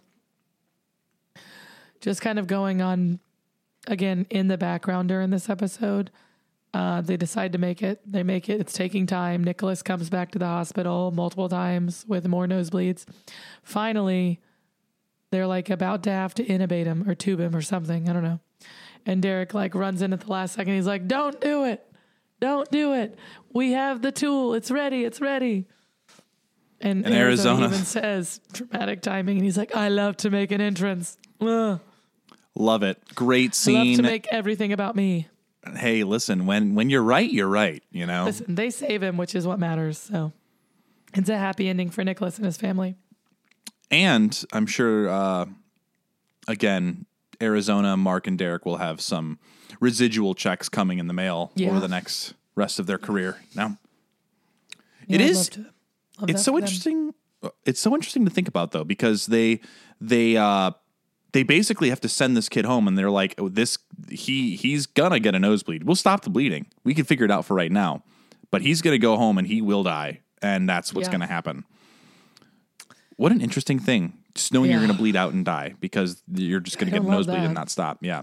Just kind of going on, again, in the background during this episode. Uh, they decide to make it. They make it. It's taking time. Nicholas comes back to the hospital multiple times with more nosebleeds. Finally, they're like about to have to intubate him or tube him or something. I don't know. And Derek like runs in at the last second. He's like, don't do it. Don't do it. We have the tool. It's ready. It's ready. And, In Arizona, Arizona even says dramatic timing. And he's like, I love to make an entrance. Ugh. Love it. Great I scene. love to make everything about me. Hey, listen, when when you're right, you're right, you know? Listen, they save him, which is what matters. So it's a happy ending for Nicholas and his family. And I'm sure, uh, again, Arizona, Mark, and Derek will have some residual checks coming in the mail Yeah. over the next rest of their career. Now, Yeah, it I'd is. love to- love It's that so for them. interesting. It's so interesting to think about, though, because they they uh, they basically have to send this kid home, and they're like, oh, "This he he's gonna get a nosebleed. We'll stop the bleeding. We can figure it out for right now, but he's gonna go home and he will die, and that's what's Yeah. gonna happen." What an interesting thing, just knowing you're Yeah. gonna bleed out and die because you're just gonna I get a love nosebleed that. and not stop. Yeah.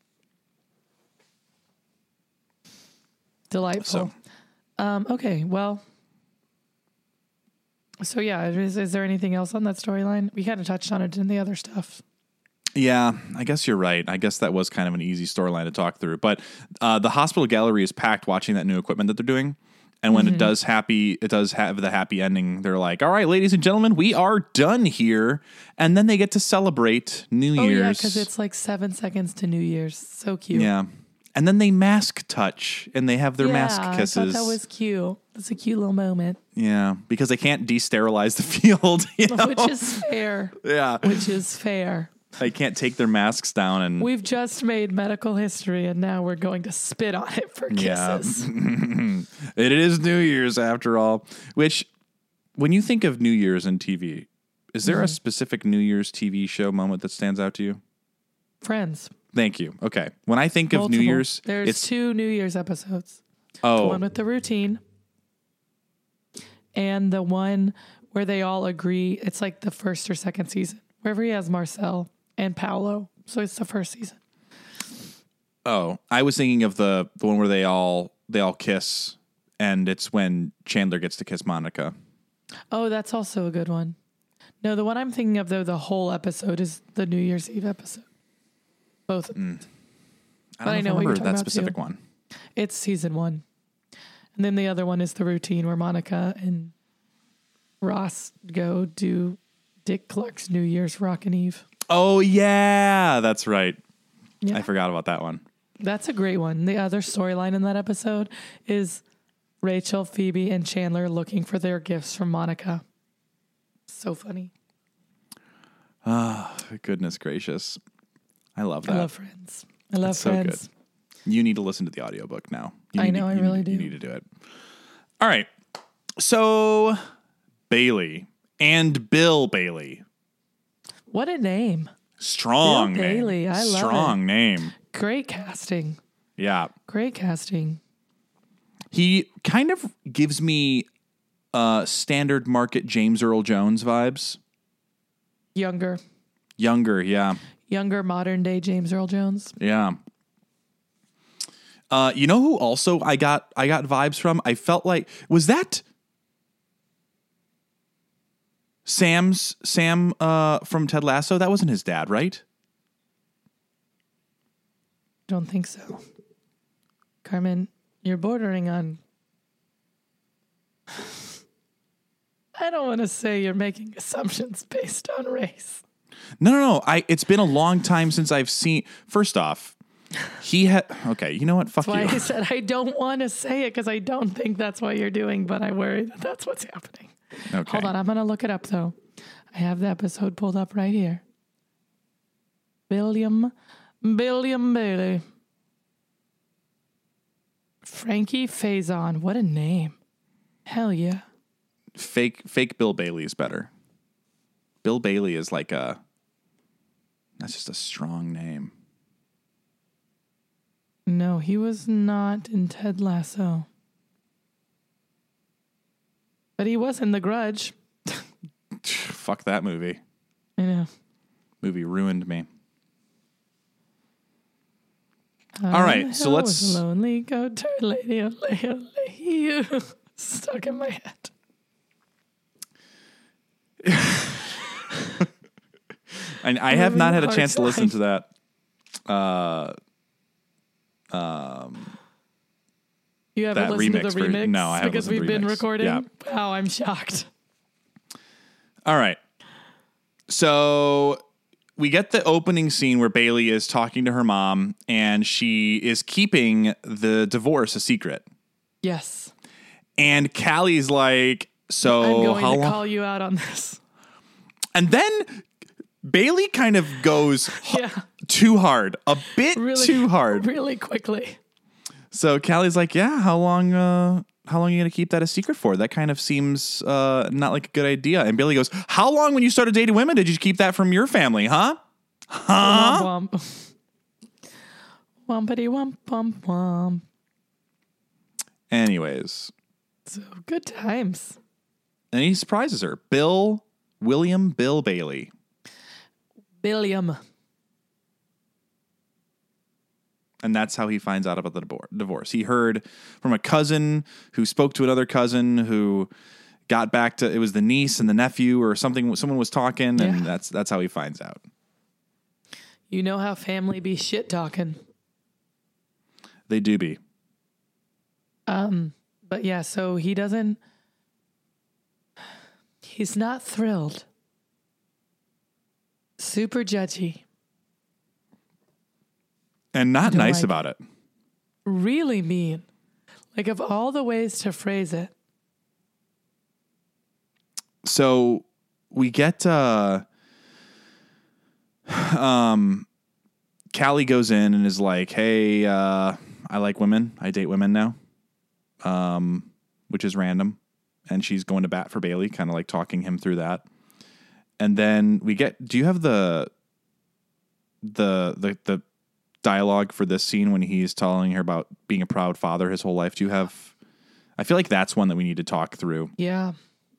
Delightful. So Um, okay, well. So yeah, is, is there anything else on that storyline? We kind of touched on it in the other stuff. yeah, I guess you're right. I guess that was kind of an easy storyline to talk through. But uh, the hospital gallery is packed watching that new equipment that they're doing. And when Mm-hmm. it does happy, it does have the happy ending. They're like, "All right, ladies and gentlemen, we are done here." And then they get to celebrate New Oh Year's. yeah, because it's like seven seconds to New Year's. So cute. yeah. And then they mask touch and they have their Yeah, mask I kisses. thought that was cute. That's a cute little moment, yeah, because they can't de-sterilize the field. You know? which is fair. yeah, Which is fair. they can't take their masks down and We've just made medical history, and now we're going to spit on it for Yeah. kisses. it is New Year's after all. Which, when you think of New Year's in T V, is there a specific New Year's T V show moment that stands out to you? Friends. Thank you. Okay, when I think of New Multiple. Year's, There's it's two New Year's episodes. The oh one with the routine, and the one where they all agree. It's like the first or second season, wherever he has Marcel and Paolo. So it's the first season. oh. I was thinking of the the one where they all they all kiss, and it's when Chandler gets to kiss Monica. Oh, that's also a good one. No, the one I'm thinking of, though, the whole episode is the New Year's Eve episode. Both. I don't But I know, if know I what you're remember talking that about, specific too. one. It's season one. And then the other one is the routine where Monica and Ross go do Dick Clark's New Year's Rockin' Eve. Oh yeah, that's right. Yeah. I forgot about that one. That's a great one. The other storyline in that episode is Rachel, Phoebe, and Chandler looking for their gifts from Monica. So funny. Goodness gracious. I love that. I love Friends. I love That's so Friends. good. You need to listen to the audiobook now. You I need know, to- I you really need- do. You need to do it. All right. So, Bailey and Bill Bailey. What a name. Strong Bill name. Bailey, I love Strong name. Great casting. Yeah. Great casting. He kind of gives me uh, standard market James Earl Jones vibes. Younger. Younger, yeah. Younger modern day James Earl Jones. Yeah. Uh, you know who also I got I got vibes from? I felt like was that Sam's Sam uh, from Ted Lasso? That wasn't his dad, right? Don't think so. Carmen, you're bordering on. I don't want to say you're making assumptions based on race. No, no, no. I it's been a long time since I've seen. First off, he had okay. You know what? Fuck That's why you. I said I don't want to say it because I don't think that's what you're doing, but I worry that that's what's happening. Okay. Hold on, I'm going to look it up though. I have the episode pulled up right here. William, William Bailey. Frankie Faison. What a name. Hell yeah. Fake fake Bill Bailey is better. Bill Bailey is like a. That's just a strong name. No, he was not in Ted Lasso. But he was in The Grudge. fuck that movie. I know. Movie ruined me. All right, so let's... Lonely goat lady, lay, lay you. Stuck in my head. And I have not had a chance to listen to that. Uh, um, you haven't that listened remix to the remix? version. No, I haven't because listened we've to the been remix. recording. Yeah. Wow, I'm shocked. All right. So we get the opening scene where Bailey is talking to her mom, and she is keeping the divorce a secret. Yes. And Callie's like, so I'm going how to long? call you out on this. And then Bailey kind of goes Yeah. too hard, a bit Really, too hard. Really quickly. So Callie's like, yeah, how long, uh, how long are you going to keep that a secret for? That kind of seems uh, not like a good idea. And Bailey goes, how long when you started dating women did you keep that from your family, huh? Huh? Womp womp. Wompity womp womp womp. Anyways. So good times. And he surprises her. Bill, William Bill Bailey. William. And that's how he finds out about the divorce. He heard from a cousin who spoke to another cousin who got back to, it was the niece and the nephew or something. Someone was talking, Yeah. and that's that's how he finds out. You know how family be shit talking. They do be. Um, but yeah, so he doesn't, he's not thrilled. Super judgy. And not don't nice like about it. Really mean. Like, of all the ways to phrase it. So we get uh um Callie goes in and is like, hey, uh I like women. I date women now. Um, which is random. And she's going to bat for Bailey, kind of like talking him through that. And then we get, do you have the the the the dialogue for this scene when he's telling her about being a proud father his whole life? Do you have, I feel like that's one that we need to talk through. Yeah.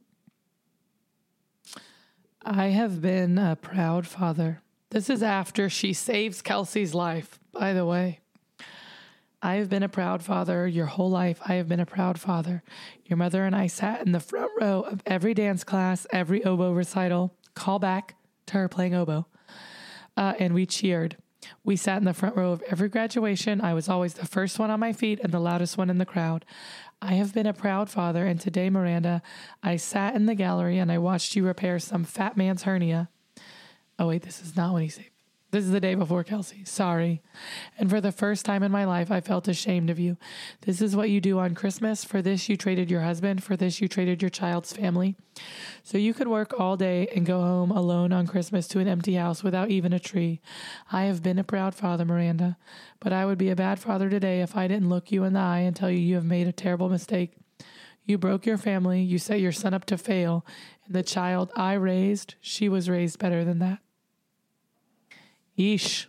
I have been a proud father. This is after she saves Kelsey's life, by the way. I have been a proud father your whole life. I have been a proud father. Your mother and I sat in the front row of every dance class, every oboe recital, call back to her playing oboe, uh, and we cheered. We sat in the front row of every graduation. I was always the first one on my feet and the loudest one in the crowd. I have been a proud father, and today, Miranda, I sat in the gallery and I watched you repair some fat man's hernia. Oh, wait, this is not when he saved. This is the day before Kelsey. Sorry. And for the first time in my life, I felt ashamed of you. This is what you do on Christmas. For this, you traded your husband. For this, you traded your child's family. So you could work all day and go home alone on Christmas to an empty house without even a tree. I have been a proud father, Miranda, but I would be a bad father today if I didn't look you in the eye and tell you you have made a terrible mistake. You broke your family. You set your son up to fail. And the child I raised, she was raised better than that. Yeesh.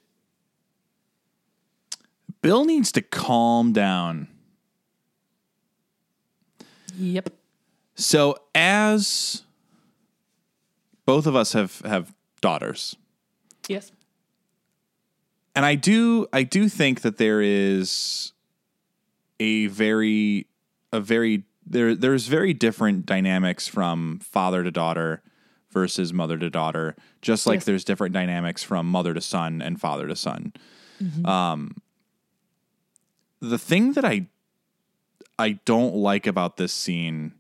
Bill needs to calm down. Yep. So as both of us have, have daughters. Yes. And I do I do think that there is a very a very there there's very different dynamics from father to daughter versus mother to daughter, just like Yes. there's different dynamics from mother to son and father to son. Mm-hmm. Um, the thing that I I don't like about this scene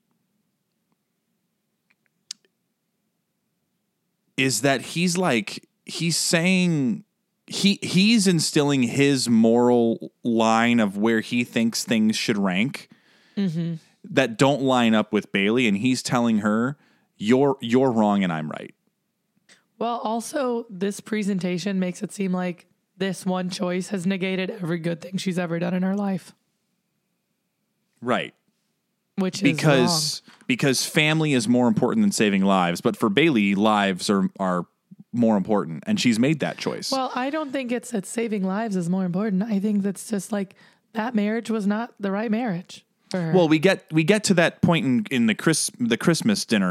is that he's like he's saying he he's instilling his moral line of where he thinks things should rank Mm-hmm. that don't line up with Bailey, and he's telling her you're you're wrong and I'm right. Well, also, this presentation makes it seem like this one choice has negated every good thing she's ever done in her life. Right. Which is Because because family is more important than saving lives, but for Bailey, lives are are more important, and she's made that choice. wrong. Well, I don't think it's that saving lives is more important. I think that's just like that marriage was not the right marriage for her. Well, we get we get to that point in, in the Chris the Christmas dinner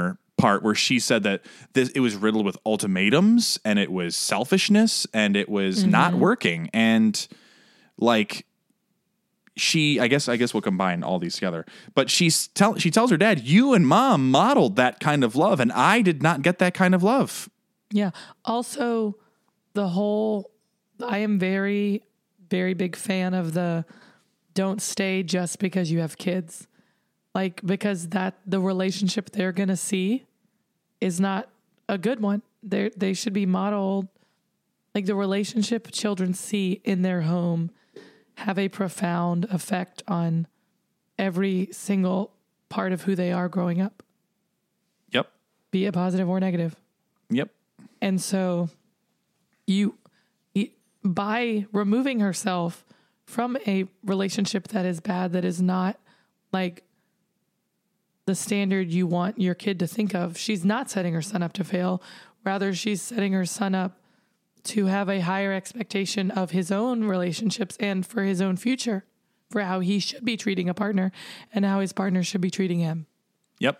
part where she said that this, it was riddled with ultimatums and it was selfishness and it was mm-hmm. not working. And like she, I guess, I guess we'll combine all these together, but she's tell, she tells her dad, you and mom modeled that kind of love. And I did not get that kind of love. Yeah. Also the whole, I am very, very big fan of the don't stay just because you have kids. Like, because that the relationship they're going to see is not a good one. They they should be modeled. Like, the relationship children see in their home have a profound effect on every single part of who they are growing up. Yep. Be it positive or negative. Yep. And so you, you by removing herself from a relationship that is bad, that is not like the standard you want your kid to think of, she's not setting her son up to fail. Rather, she's setting her son up to have a higher expectation of his own relationships and for his own future, for how he should be treating a partner and how his partner should be treating him. Yep.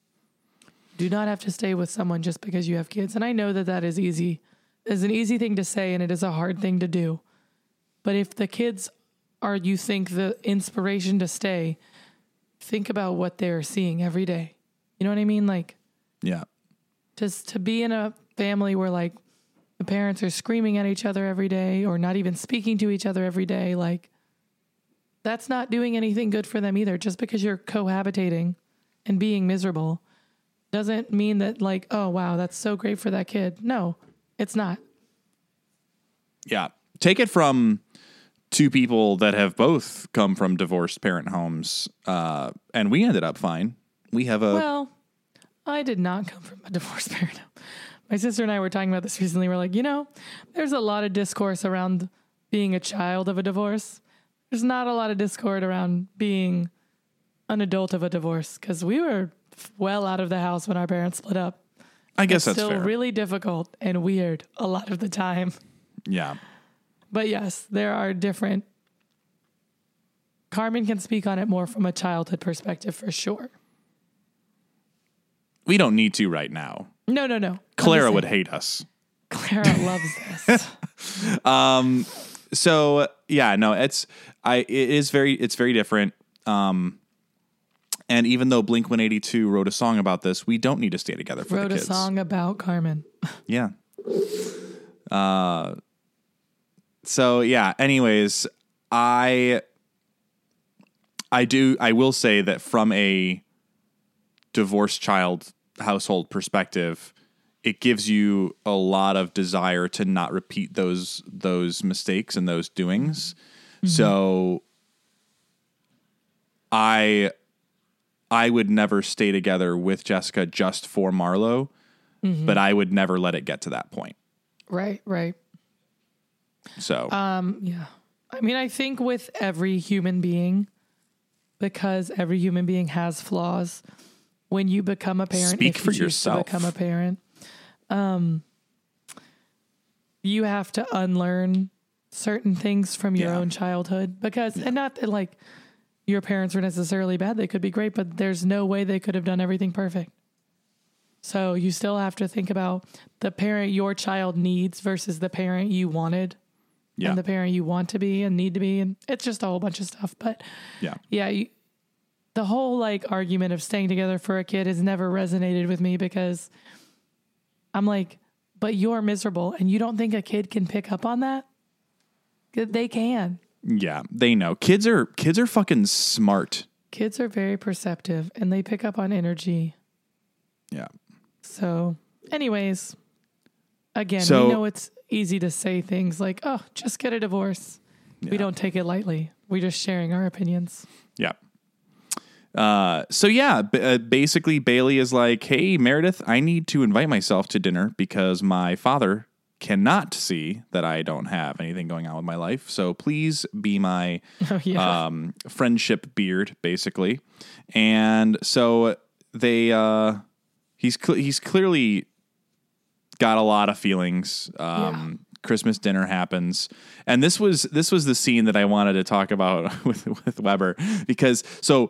Do not have to stay with someone just because you have kids. And I know that that is easy. It's an easy thing to say, and it is a hard thing to do. But if the kids are, you think, the inspiration to stay, think about what they're seeing every day. You know what I mean? Like, yeah, just to be in a family where like the parents are screaming at each other every day or not even speaking to each other every day. Like, that's not doing anything good for them either. Just because you're cohabitating and being miserable doesn't mean that like, oh, wow, that's so great for that kid. No, it's not. Yeah. Take it from two people that have both come from divorced parent homes, uh, and we ended up fine. We have a... Well, I did not come from a divorced parent home. My sister and I were talking about this recently. We're like, you know, there's a lot of discourse around being a child of a divorce. There's not a lot of discord around being an adult of a divorce, because we were well out of the house when our parents split up. I guess it's that's still fair. Really difficult and weird a lot of the time. Yeah. But yes, there are different. Carmen can speak on it more from a childhood perspective for sure. We don't need to right now. No, no, no. Clara would hate us. Clara loves this. um, so yeah, no, it's, I, it is very, it's very different. Um, and even though Blink one eighty-two wrote a song about this, we don't need to stay together for wrote the kids. Wrote a song about Carmen. Yeah. Uh, so yeah, anyways, I, I do, I will say that from a divorced child household perspective, it gives you a lot of desire to not repeat those, those mistakes and those doings. Mm-hmm. So I, I would never stay together with Jessica just for Marlo, mm-hmm. but I would never let it get to that point. Right, right. So, um, yeah. I mean, I think with every human being, because every human being has flaws, when you become a parent, speak if for you choose yourself. To become a parent, um, you have to unlearn certain things from your yeah. own childhood, because, yeah. and not that like your parents were necessarily bad. They could be great, but there's no way they could have done everything perfect. So you still have to think about the parent your child needs versus the parent you wanted. Yeah. And the parent you want to be and need to be. And it's just a whole bunch of stuff. But yeah, yeah, you, the whole like argument of staying together for a kid has never resonated with me, because I'm like, but you're miserable and you don't think a kid can pick up on that? They can. Yeah, they know. Kids are kids are fucking smart. Kids are very perceptive and they pick up on energy. Yeah. So anyways, again, so, we know it's easy to say things like, oh, just get a divorce. Yeah. We don't take it lightly. We're just sharing our opinions. Yeah. Uh, so yeah, b- uh, basically Bailey is like, hey, Meredith, I need to invite myself to dinner because my father cannot see that I don't have anything going on with my life. So please be my oh, yeah. um, friendship beard, basically. And so they, uh, he's, cl- he's clearly got a lot of feelings. Um, yeah. Christmas dinner happens. And this was, this was the scene that I wanted to talk about with, with Weber, because so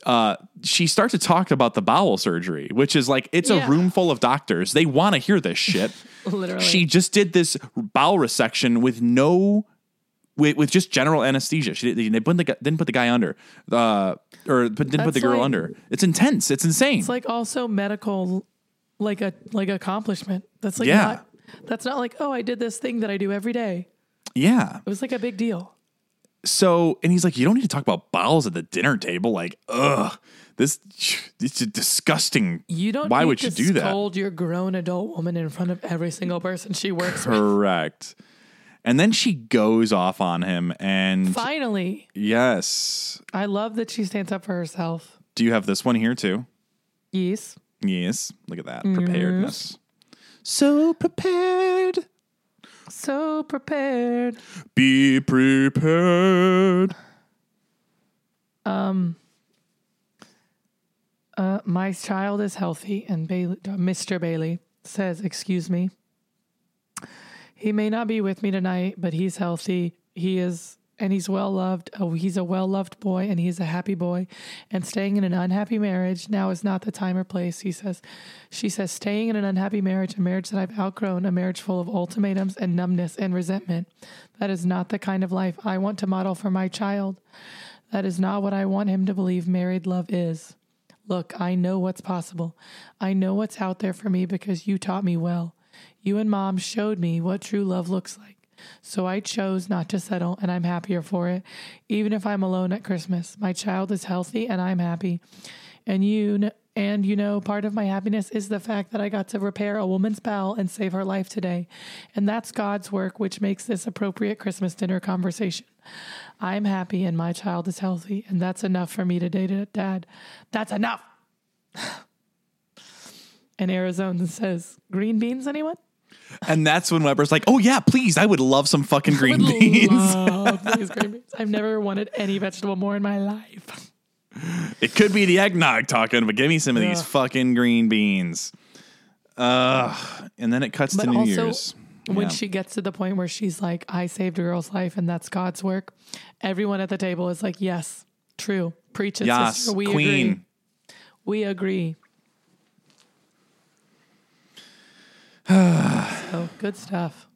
uh, she starts to talk about the bowel surgery, which is like, it's Yeah. a room full of doctors. They want to hear this shit. Literally. She just did this bowel resection with no, with, with just general anesthesia. She did, they put the, gu- didn't put the guy under, uh, or put, didn't put the That's girl like- under. It's intense. It's insane. It's like also medical, like a like accomplishment. That's like Yeah. not, that's not like, oh, I did this thing that I do every day. yeah. It was like a big deal. So, and he's like, you don't need to talk about bowels at the dinner table. Like, ugh, this, this is disgusting. You don't. Why need would to you do that? Scold your grown adult woman in front of every single person she works with. Correct. And then she goes off on him, and Finally, yes. I love that she stands up for herself. Do you have this one here too? Yes. Yes. Look at that preparedness. So prepared. So prepared. Be prepared. Um. Uh, my child is healthy, and Bailey, uh, Mister Bailey says, "Excuse me. He may not be with me tonight, but he's healthy. He is, and he's well loved. Oh, he's a well loved boy, and he's a happy boy. And staying in an unhappy marriage now is not the time or place." He says, she says, "Staying in an unhappy marriage, a marriage that I've outgrown, a marriage full of ultimatums and numbness and resentment. That is not the kind of life I want to model for my child. That is not what I want him to believe married love is. Look, I know what's possible. I know what's out there for me because you taught me well. You and Mom showed me what true love looks like. So I chose not to settle, and I'm happier for it. Even if I'm alone at Christmas, my child is healthy, and I'm happy. And you, kn- and you know, part of my happiness is the fact that I got to repair a woman's bowel and save her life today. And that's God's work, which makes this appropriate Christmas dinner conversation. I'm happy, and my child is healthy, and that's enough for me today, to Dad. That's enough." And Arizona says, "Green beans, anyone?" And that's when Weber's like, oh yeah, please. I would love some fucking green Would beans. love these green beans. I've never wanted any vegetable more in my life. It could be the eggnog talking, but give me some of these Yeah. fucking green beans. Uh, and then it cuts But to New also, Year's. when Yeah. she gets to the point where she's like, "I saved a girl's life, and that's God's work," everyone at the table is like, "Yes, true. Preach it, Yes, sister. We queen. agree. We agree." So good stuff.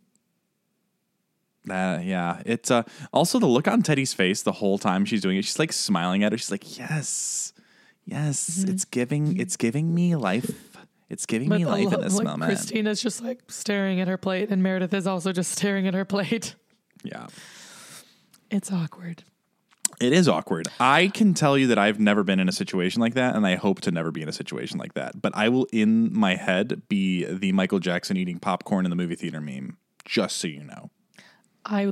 Uh, yeah, it's uh, also the look on Teddy's face the whole time she's doing it. She's like smiling at her. She's like, "Yes, yes, Mm-hmm. it's giving, it's giving me life. It's giving me I life in love, this like, moment." Christina's just like staring at her plate, and Meredith is also just staring at her plate. Yeah, It's awkward. it is awkward. I can tell you that I've never been in a situation like that, and I hope to never be in a situation like that. But I will, in my head, be the Michael Jackson eating popcorn in the movie theater meme. Just so you know. I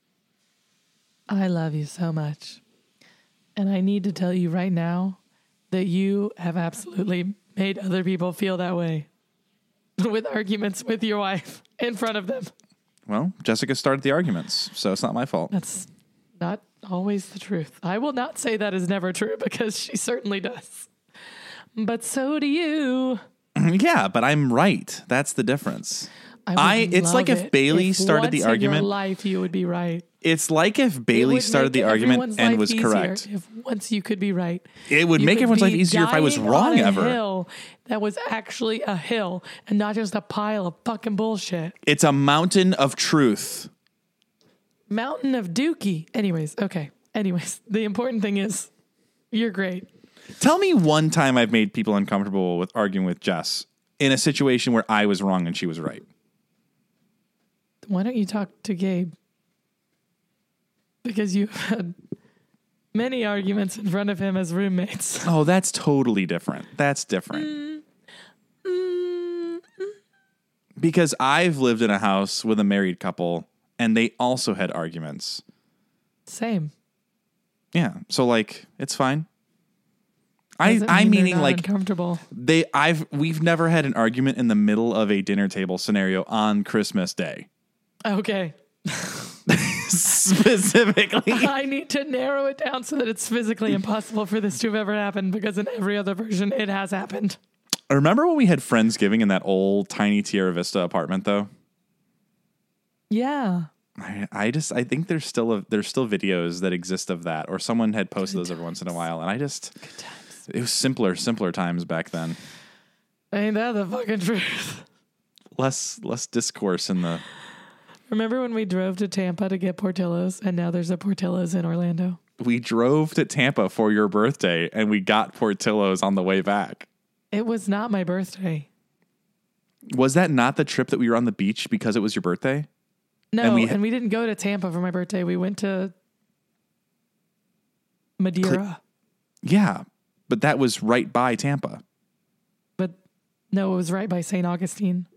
I love you so much. And I need to tell you right now that you have absolutely made other people feel that way with arguments with your wife in front of them. Well, Jessica started the arguments, so it's not my fault. That's not always the truth. I will not say that is never true because she certainly does. But so do you. Yeah, but I'm right. That's the difference. would I- it's love like if it Bailey if started the once in argument- your life, you would be right. It's like if It Bailey would started make the argument everyone's and life was easier correct. If once you could be right, It would You make could everyone's life be easier if I was dying wrong on a ever. hill that was actually a hill and not just a pile of fucking bullshit. It's a mountain of truth. Mountain of Dookie. Anyways, okay. Anyways, the important thing is you're great. Tell me one time I've made people uncomfortable with arguing with Jess in a situation where I was wrong and she was right. Why don't you talk to Gabe? Because you've had many arguments in front of him as roommates. Oh, that's totally different. That's different. Mm. Mm. Because I've lived in a house with a married couple and they also had arguments. Same. Yeah. So like it's fine. I Doesn't I mean they're meaning not like uncomfortable. they I've we've never had an argument in the middle of a dinner table scenario on Christmas Day. Okay. Specifically. I need to narrow it down so that it's physically impossible for this to have ever happened because in every other version it has happened. Remember when we had Friendsgiving in that old tiny Tierra Vista apartment though? Yeah. I, I just I think there's still a, there's still videos that exist of that, or someone had posted Good those every once in a times. while, and I just Good times. it was simpler simpler times back then. Ain't that the fucking truth? Less less discourse in the. Remember when we drove to Tampa to get Portillo's, and now there's a Portillo's in Orlando? We drove to Tampa for your birthday, and we got Portillo's on the way back. It was not my birthday. Was that not the trip that we were on the beach because it was your birthday? No, And and we we, ha- didn't go to Tampa for my birthday. We went to Madeira. Yeah, but that was right by Tampa. But no, it was right by Saint Augustine.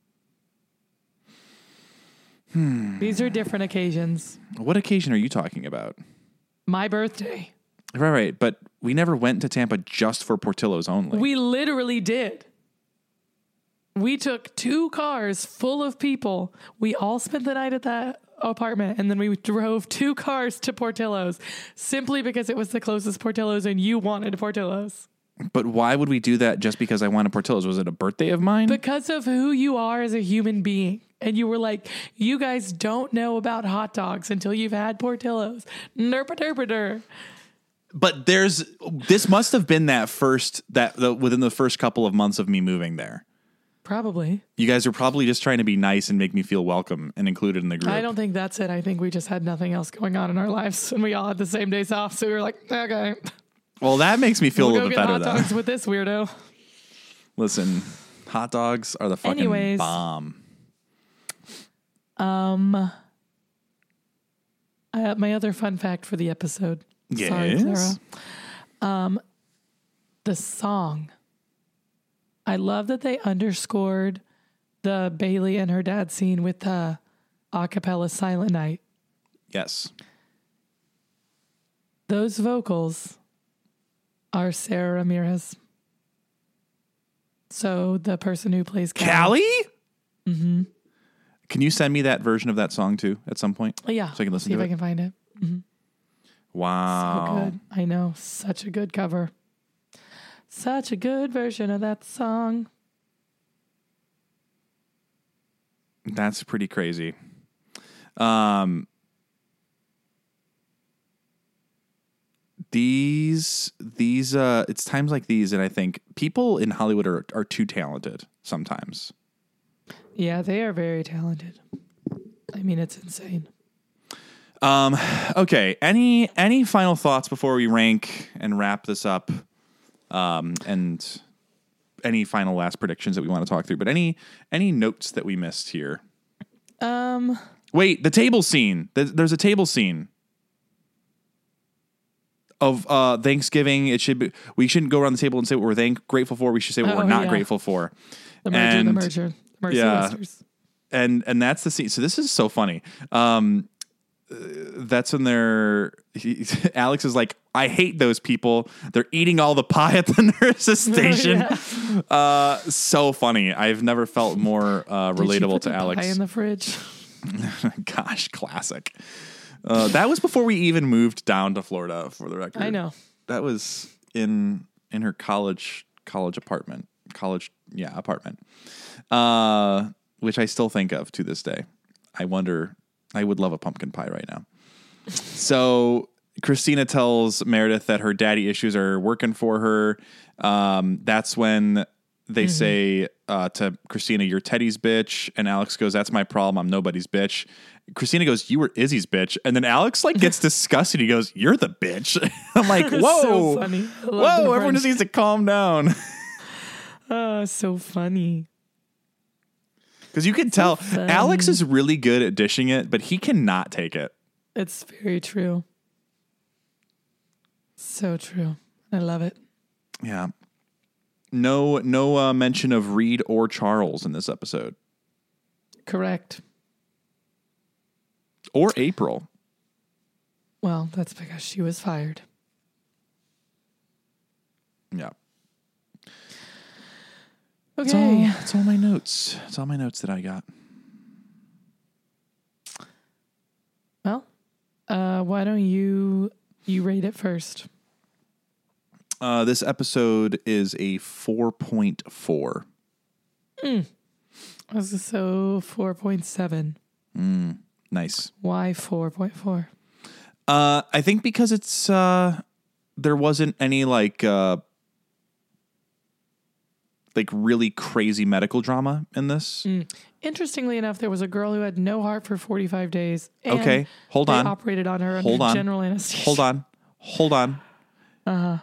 Hmm. These are different occasions. What occasion are you talking about? My birthday. Right, right. But we never went to Tampa just for Portillo's only. We literally did. We took two cars full of people. We all spent the night at that apartment, and then we drove two cars to Portillo's simply because it was the closest Portillo's and you wanted Portillo's. But why would we do that just because I wanted Portillo's? Was it a birthday of mine? Because of who you are as a human being. And you were like, you guys don't know about hot dogs until you've had Portillo's. Nerpa-derpa-der. But there's this must have been that first that the, within the first couple of months of me moving there. Probably. You guys are probably just trying to be nice and make me feel welcome and included in the group. I don't think that's it. I think we just had nothing else going on in our lives, and we all had the same days off. So we were like, okay, Well, that makes me feel we'll a go little get bit hot better dogs though. with this weirdo. Listen, hot dogs are the fucking Anyways. bomb. Um, uh, my other fun fact for the episode. Sorry, Yes? Clara. Um, the song. I love that they underscored the Bailey and her dad scene with the a cappella Silent Night. Yes. Those vocals are Sarah Ramirez. So the person who plays Callie. Callie? Mm-hmm. Can you send me that version of that song too at some point? Oh, yeah. So I can listen See to if it? I can find it. Wow. So good. I know. Such a good cover. Such a good version of that song. That's pretty crazy. Um, these, these, uh, it's times like these, and I think people in Hollywood are, are too talented sometimes. Yeah, they are very talented. I mean, it's insane. Um, okay. Any, any final thoughts before we rank and wrap this up? Um, and any final last predictions that we want to talk through, but any, any notes that we missed here? Um, Wait, the table scene. Th- There's a table scene of uh, Thanksgiving. It should be, we shouldn't go around the table and say what we're thank grateful for. We should say what Oh, we're not yeah. grateful for. the merger, And- the merger, the mercy yeah. Listers. And and that's the scene. So this is so funny. Um, uh, that's when they're he, Alex is like, I hate those people. They're eating all the pie at the nurse's station. Yeah. Uh, so funny. I've never felt more uh, Did she relatable put to the Alex. pie in the fridge. Gosh, classic. Uh, that was before we even moved down to Florida, for the record. I know. That was in in her college college apartment. College, yeah, apartment. Uh, which I still think of to this day. I wonder, I would love a pumpkin pie right now. So Christina tells Meredith that her daddy issues are working for her. Um, that's when they say uh, to Christina, "You're Teddy's bitch," and Alex goes, "That's my problem. I'm nobody's bitch." Christina goes, "You were Izzy's bitch," and then Alex like gets disgusted. He goes, "You're the bitch." I'm like, "Whoa, So funny. I love whoa!" their Everyone friendship. just needs to calm down Oh, so funny. because you can tell funny. Alex is really good at dishing it, but he cannot take it. It's very true. So true. I love it. Yeah. No, no uh, mention of Reed or Charles in this episode, Correct. or April. Well, that's because she was fired. Yeah. Okay. That's all, that's all my notes. That's all my notes that I got. Well, uh, why don't you you rate it first? Uh, this episode is a four point four. This is so four point seven. Nice. Why four point four? Uh, I think because it's uh, there wasn't any like uh, like really crazy medical drama in this. Mm. Interestingly enough, there was a girl who had no heart for forty-five days. And Okay, hold they on. operated on her Hold under on. general anesthesia. Hold on. Hold on. Uh-huh.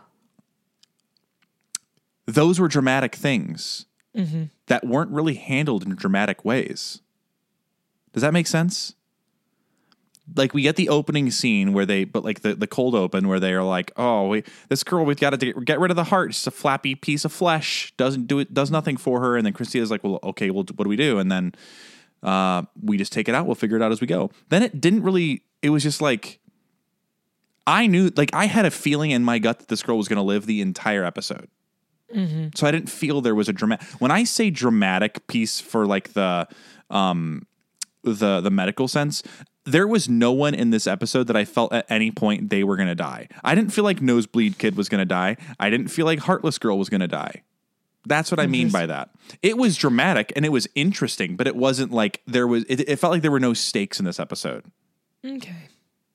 Those were dramatic things Mm-hmm. that weren't really handled in dramatic ways. Does that make sense? Like we get the opening scene where they, but like the, the cold open where they are like, oh, we, this girl, we've got to get, get rid of the heart. It's a flappy piece of flesh. Doesn't do it, does nothing for her. And then Christina's like, well, okay, well, what do we do? And then uh, we just take it out. We'll figure it out as we go. Then it didn't really, it was just like, I knew, like I had a feeling in my gut that this girl was going to live the entire episode. Mm-hmm. So I didn't feel there was a dramatic, when I say dramatic piece for like the, um, the, the medical sense, there was no one in this episode that I felt at any point they were going to die. I didn't feel like Nosebleed Kid was going to die. I didn't feel like Heartless Girl was going to die. That's what I mean by that. It was dramatic and it was interesting, but it wasn't like there was, it, it felt like there were no stakes in this episode. Okay.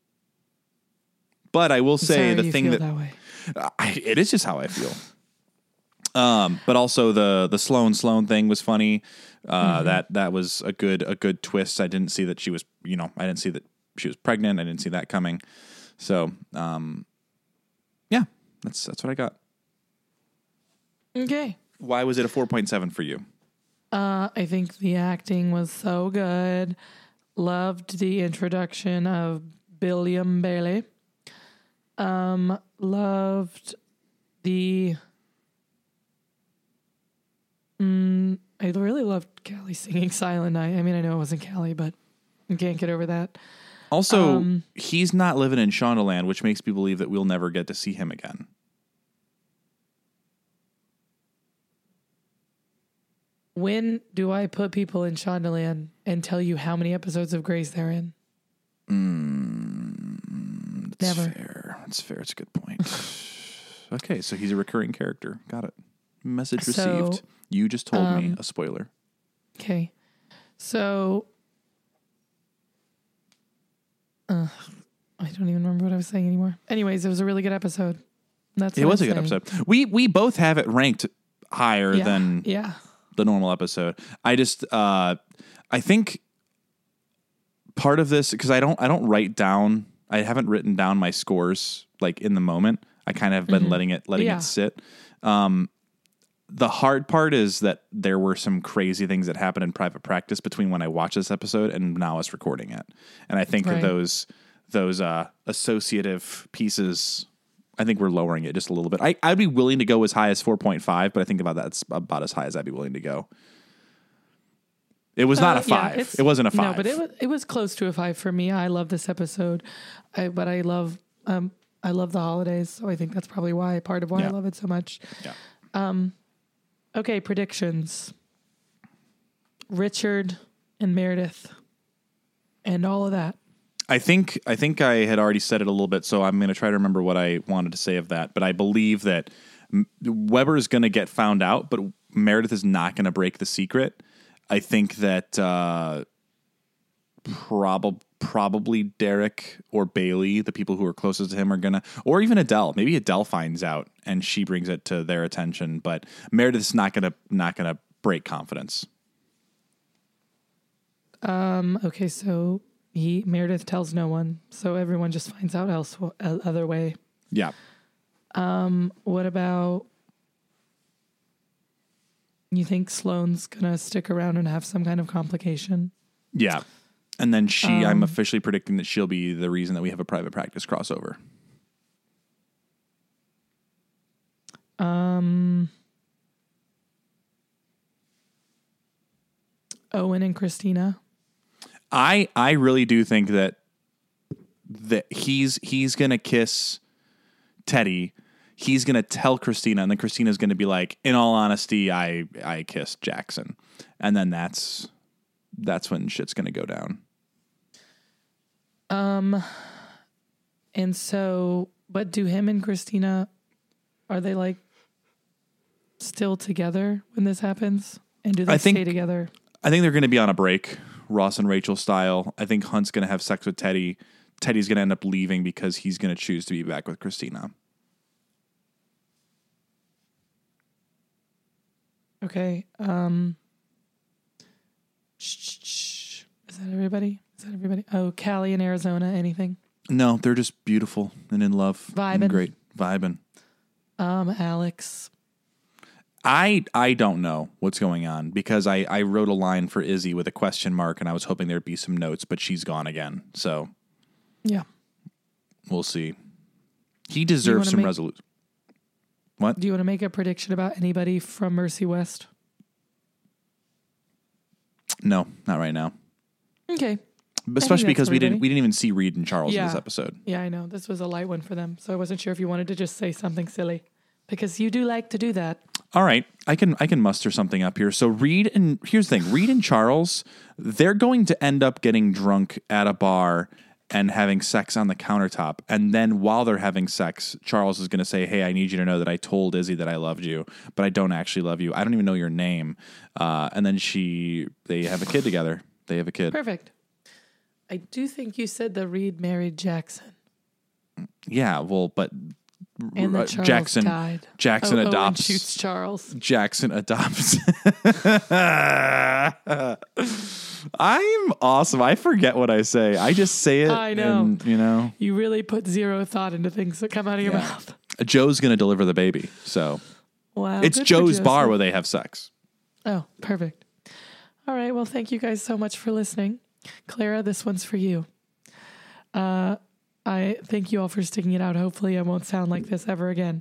But I will I'm say sorry the you thing feel that, that way. I, it is just how I feel. Um, but also the the Sloan Sloan thing was funny. Uh, Mm-hmm. That that was a good a good twist. I didn't see that she was, you know, I didn't see that she was pregnant. I didn't see that coming. So, um, yeah, that's that's what I got. Okay. Why was it a four point seven for you? Uh, I think the acting was so good. Loved the introduction of Billiam Bailey. Um, loved the. Mm, I really loved Callie singing Silent Night. I mean, I know it wasn't Callie, but I can't get over that. Also, Um, he's not living in Shondaland, which makes me believe that we'll never get to see him again. When do I put people in Shondaland and tell you how many episodes of Grace they're in? Mm, that's Never. fair. That's fair. It's a good point. Okay, so he's a recurring character. Got it. Message So, received. You just told me um, a spoiler. Okay. So, uh, I don't even remember what I was saying anymore. Anyways, it was a really good episode. That's It what was a I'm good saying. episode. We we both have it ranked higher Yeah. than Yeah. the normal episode. I just uh I think part of this, because I don't I don't write down, I haven't written down my scores like in the moment. I kind of have been letting it letting Yeah. it sit. Um the hard part is that there were some crazy things that happened in private practice between when I watched this episode and now us recording it. And I think Right. those those uh associative pieces, I think we're lowering it just a little bit. I, I'd be willing to go as high as four point five, but I think about that's about as high as I'd be willing to go. It was not Uh, a yeah, five. it's- it wasn't a five. No, but it was it was close to a five for me. I love this episode, I, but I love um I love the holidays, so I think that's probably why part of why Yeah. I love it so much. Yeah. Okay, predictions. Richard and Meredith, and all of that. I think I think I had already said it a little bit, so I'm going to try to remember what I wanted to say of that. But I believe that M- Weber is going to get found out, but Meredith is not going to break the secret. I think that uh, prob- probably Derek or Bailey, the people who are closest to him, are going to, or even Adele. Maybe Adele finds out and she brings it to their attention. But Meredith's not going to not going to break confidence. Um. Okay, so he Meredith tells no one, so everyone just finds out else uh, other way. Yeah. What about? You think Sloane's gonna stick around and have some kind of complication? Yeah. And then she, I'm officially predicting that she'll be the reason that we have a private practice crossover. Um. Owen and Christina. I I really do think that that he's he's gonna kiss Teddy. He's gonna tell Christina, and then Christina's gonna be like, "In all honesty, I I kissed Jackson," and then that's that's when shit's gonna go down. Um. And so, but do him and Christina, are they like still together when this happens? And do they I think- stay together? I think they're gonna be on a break Ross and Rachel style. I think Hunt's going to have sex with Teddy. Teddy's going to end up leaving because he's going to choose to be back with Christina. Okay. Um, shh, shh, shh. Is that everybody? Is that everybody? Oh, Cali in Arizona. Anything? No, they're just beautiful and in love. Vibing. And great. Vibing. Um, Alex. I I don't know what's going on because I, I wrote a line for Izzy with a question mark and I was hoping there'd be some notes, but she's gone again. So Yeah. we'll see. He deserves some make- resolution. What? Do you want to make a prediction about anybody from Mercy West? No, not right now. Okay. Especially that's because we didn't everybody. we didn't even see Reed and Charles in Yeah. this episode. Yeah, I know. This was a light one for them. So I wasn't sure if you wanted to just say something silly because you do like to do that. All right, I can I can muster something up here. So Reed and here's the thing, Reed and Charles, they're going to end up getting drunk at a bar and having sex on the countertop. And then while they're having sex, Charles is going to say, "Hey, I need you to know that I told Izzy that I loved you, but I don't actually love you. I don't even know your name." Uh, and then she they have a kid together. They have a kid. Perfect. I do think you said the Reed married Jackson. Yeah, well, but And uh, that Charles Jackson died. Jackson oh, Owen adopts shoots Charles. Jackson adopts. I'm awesome. I forget what I say. I just say it. I know. And, you know, You really put zero thought into things that come out of your Yeah. mouth. Joe's going to deliver the baby. So Wow. it's good for Joe's bar Joseph. where they have sex. Oh, perfect. All right. Well, thank you guys so much for listening. Clara, this one's for you. Uh, I thank you all for sticking it out. Hopefully I won't sound like this ever again.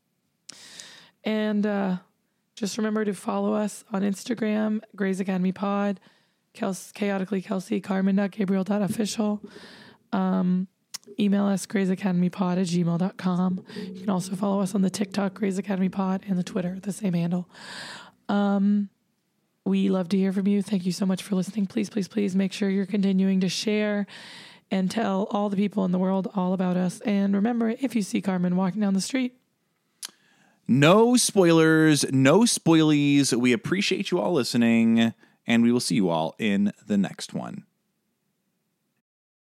And uh, just remember to follow us on Instagram, Grey's Academy Pod, Kels- Chaotically Kelsey, Carmen.Gabriel.official. Um, email us, graysacademypod at gmail dot com. You can also follow us on the TikTok, Grey's Academy Pod, and the Twitter, the same handle. Um, we love to hear from you. Thank you so much for listening. Please, please, please make sure you're continuing to share and tell all the people in the world all about us. And remember, if you see Carmen walking down the street, No spoilers, no spoilies. We appreciate you all listening, and we will see you all in the next one.